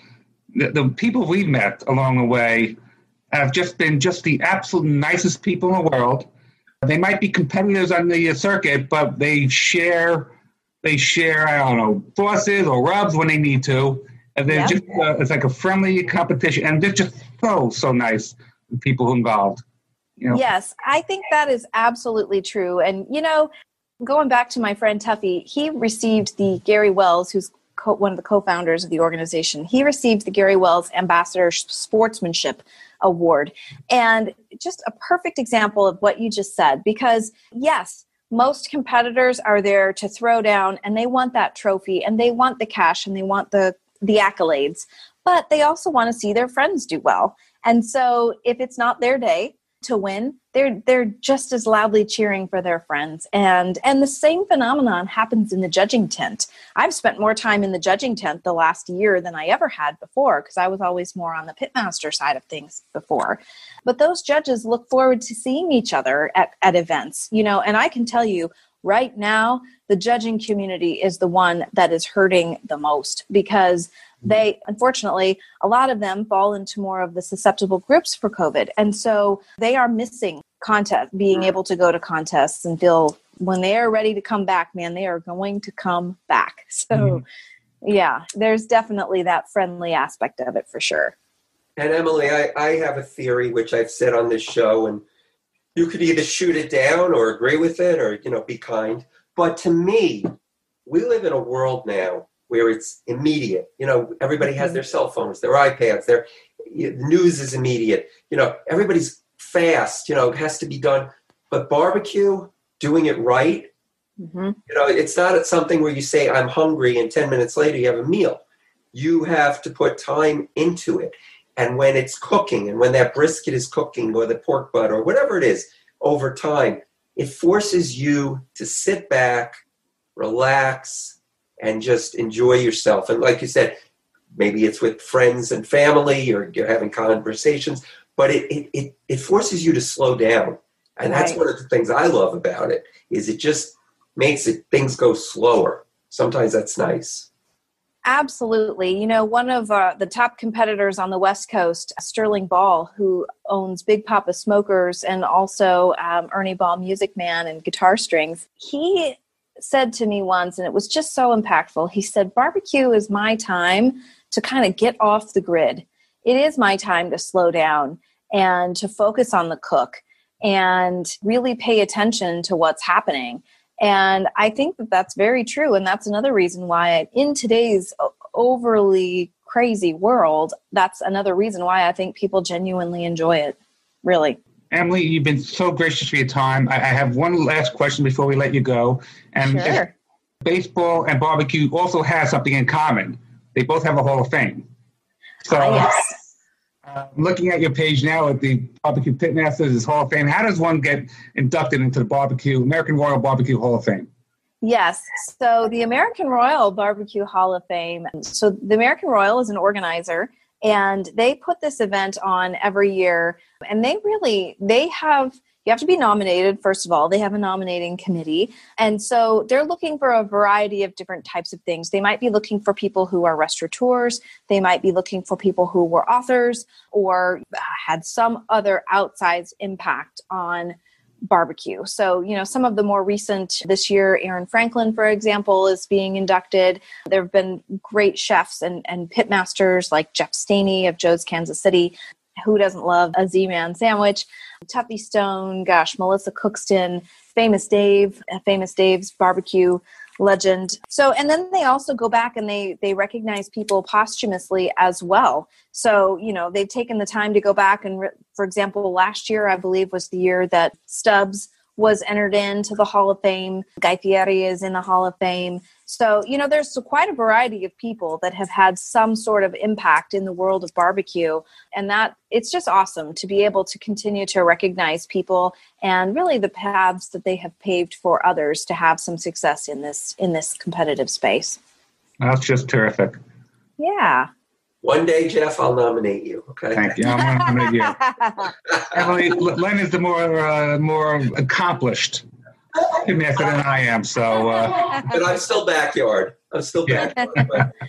Speaker 5: the, the people we've met along the way have just been just the absolute nicest people in the world. They might be competitors on the circuit, but they share, they share, I don't know, sauces or rubs when they need to. And they're
Speaker 10: Yep.
Speaker 5: just, uh, it's like a friendly competition. And they're just so, so nice, the people involved. You know?
Speaker 10: Yes, I think that is absolutely true. And, you know, going back to my friend Tuffy, he received the Gary Wells, who's co- one of the co-founders of the organization. He received the Gary Wells Ambassador Sportsmanship Award. And just a perfect example of what you just said, because yes, most competitors are there to throw down and they want that trophy and they want the cash and they want the, the accolades, but they also want to see their friends do well. And so if it's not their day to win, they're they're just as loudly cheering for their friends. And and the same phenomenon happens in the judging tent. I've spent more time in the judging tent the last year than I ever had before, because I was always more on the pitmaster side of things before. But those judges look forward to seeing each other at, at events, you know, and I can tell you right now, the judging community is the one that is hurting the most, because they, unfortunately, a lot of them fall into more of the susceptible groups for COVID. And so they are missing contest, being able to go to contests and feel when they are ready to come back, man, they are going to come back. So mm-hmm. yeah, there's definitely that friendly aspect of it for sure.
Speaker 4: And Emily, I, I have a theory, which I've said on this show, and you could either shoot it down or agree with it or, you know, be kind. But to me, we live in a world now where it's immediate. You know, everybody has their cell phones, their iPads, their the news is immediate. You know, everybody's fast, you know, it has to be done. But barbecue, doing it right,
Speaker 10: mm-hmm.
Speaker 4: you know, it's not something where you say, I'm hungry, and ten minutes later you have a meal. You have to put time into it. And when it's cooking, and when that brisket is cooking, or the pork butt, or whatever it is, over time, it forces you to sit back, relax, and just enjoy yourself. And like you said, maybe it's with friends and family, or you're having conversations, but it it it, it forces you to slow down. And that's
Speaker 10: Right.
Speaker 4: one of the things I love about it, is it just makes it things go slower. Sometimes that's nice.
Speaker 10: Absolutely. You know, one of uh, the top competitors on the West Coast, Sterling Ball, who owns Big Papa Smokers and also um, Ernie Ball Music Man and Guitar Strings, he said to me once, and it was just so impactful, he said, barbecue is my time to kind of get off the grid. It is my time to slow down and to focus on the cook and really pay attention to what's happening. And I think that that's very true. And that's another reason why in today's overly crazy world, that's another reason why I think people genuinely enjoy it. Really.
Speaker 5: Emily, you've been so gracious for your time. I, I have one last question before we let you go. And
Speaker 10: Sure.
Speaker 5: baseball and barbecue also has something in common. They both have a Hall of Fame. So
Speaker 10: Ah, yes.
Speaker 5: uh, looking at your page now at the Barbecue Pitmasters Hall of Fame, how does one get inducted into the barbecue, American Royal Barbecue Hall of Fame?
Speaker 10: Yes. So the American Royal Barbecue Hall of Fame. So the American Royal is an organizer, and they put this event on every year. And they really, they have, you have to be nominated, first of all. They have a nominating committee. And so they're looking for a variety of different types of things. They might be looking for people who are restaurateurs. They might be looking for people who were authors or had some other outsized impact on barbecue. So, you know, some of the more recent this year, Aaron Franklin, for example, is being inducted. There have been great chefs and, and pitmasters like Jeff Staney of Joe's Kansas City. Who doesn't love a Z-Man sandwich? Tuffy Stone, gosh, Melissa Cookston, Famous Dave, Famous Dave's barbecue legend. So, and then they also go back and they they recognize people posthumously as well. So, you know, they've taken the time to go back and, re- for example, last year, I believe, was the year that Stubbs was entered into the Hall of Fame. Guy Fieri is in the Hall of Fame. So, you know, there's quite a variety of people that have had some sort of impact in the world of barbecue. And that it's just awesome to be able to continue to recognize people and really the paths that they have paved for others to have some success in this in this competitive space.
Speaker 5: That's just terrific.
Speaker 10: Yeah.
Speaker 4: One day, Jeff, I'll nominate you. Okay.
Speaker 5: Thank you. I'm going to you. Emily, Len is the more uh, more accomplished pitmaster than I am. So, uh,
Speaker 4: But I'm still backyard. I'm still
Speaker 5: Yeah.
Speaker 4: backyard. But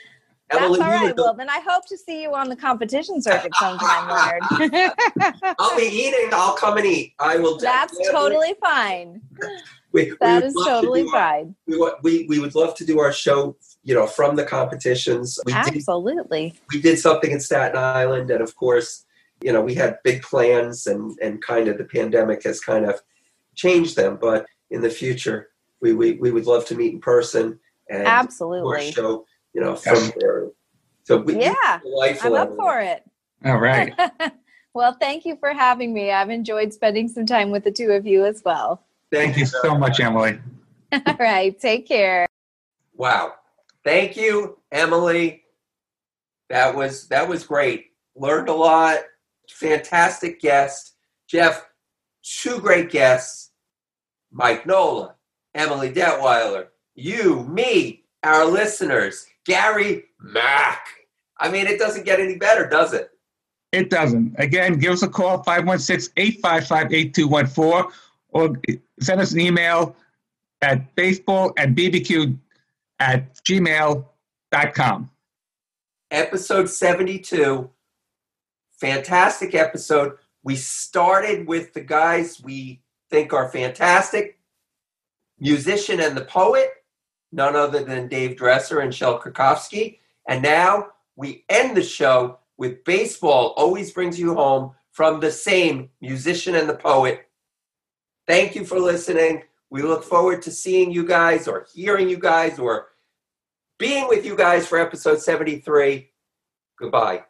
Speaker 10: That's
Speaker 4: Emily,
Speaker 10: all
Speaker 4: we
Speaker 10: right.
Speaker 4: would-
Speaker 10: Well, then I hope to see you on the competition circuit sometime, Leonard.
Speaker 4: I'll be eating. I'll come and eat. I will.
Speaker 10: That's
Speaker 4: definitely-
Speaker 10: totally fine.
Speaker 4: We, we
Speaker 10: That
Speaker 4: would
Speaker 10: is
Speaker 4: love to
Speaker 10: totally
Speaker 4: do our-
Speaker 10: fine.
Speaker 4: we, wa- we we would love to do our show, you know, from the competitions. We did
Speaker 10: Absolutely.
Speaker 4: we did something in Staten Island, and of course, you know, we had big plans, and and kind of the pandemic has kind of changed them. But in the future, we we, we would love to meet in person and do our
Speaker 10: Absolutely.
Speaker 4: show, you know, from there. So we,
Speaker 10: Yeah,
Speaker 4: delightful.
Speaker 10: I'm up for it.
Speaker 5: All right.
Speaker 10: Well, thank you for having me. I've enjoyed spending some time with the two of you as well.
Speaker 4: Thank
Speaker 5: Thank you so much, Emily.
Speaker 10: All right. Take care.
Speaker 4: Wow. Thank you, Emily. That was that was great. Learned a lot. Fantastic guest. Jeff, two great guests. Mike Nola, Emily Detweiler, you, me, our listeners, Gary Mack. I mean, it doesn't get any better, does it?
Speaker 5: It doesn't. Again, give us a call, five one six, eight five five, eight two one four, or send us an email at baseball and bbq at gmail dot com.
Speaker 4: Episode seventy-two. Fantastic episode. We started with the guys we think are fantastic. Musician and the poet, none other than Dave Dresser and Shel Krakowski. And now we end the show with baseball always brings you home from the same musician and the poet. Thank you for listening. We look forward to seeing you guys or hearing you guys or being with you guys for episode seventy-three. Goodbye.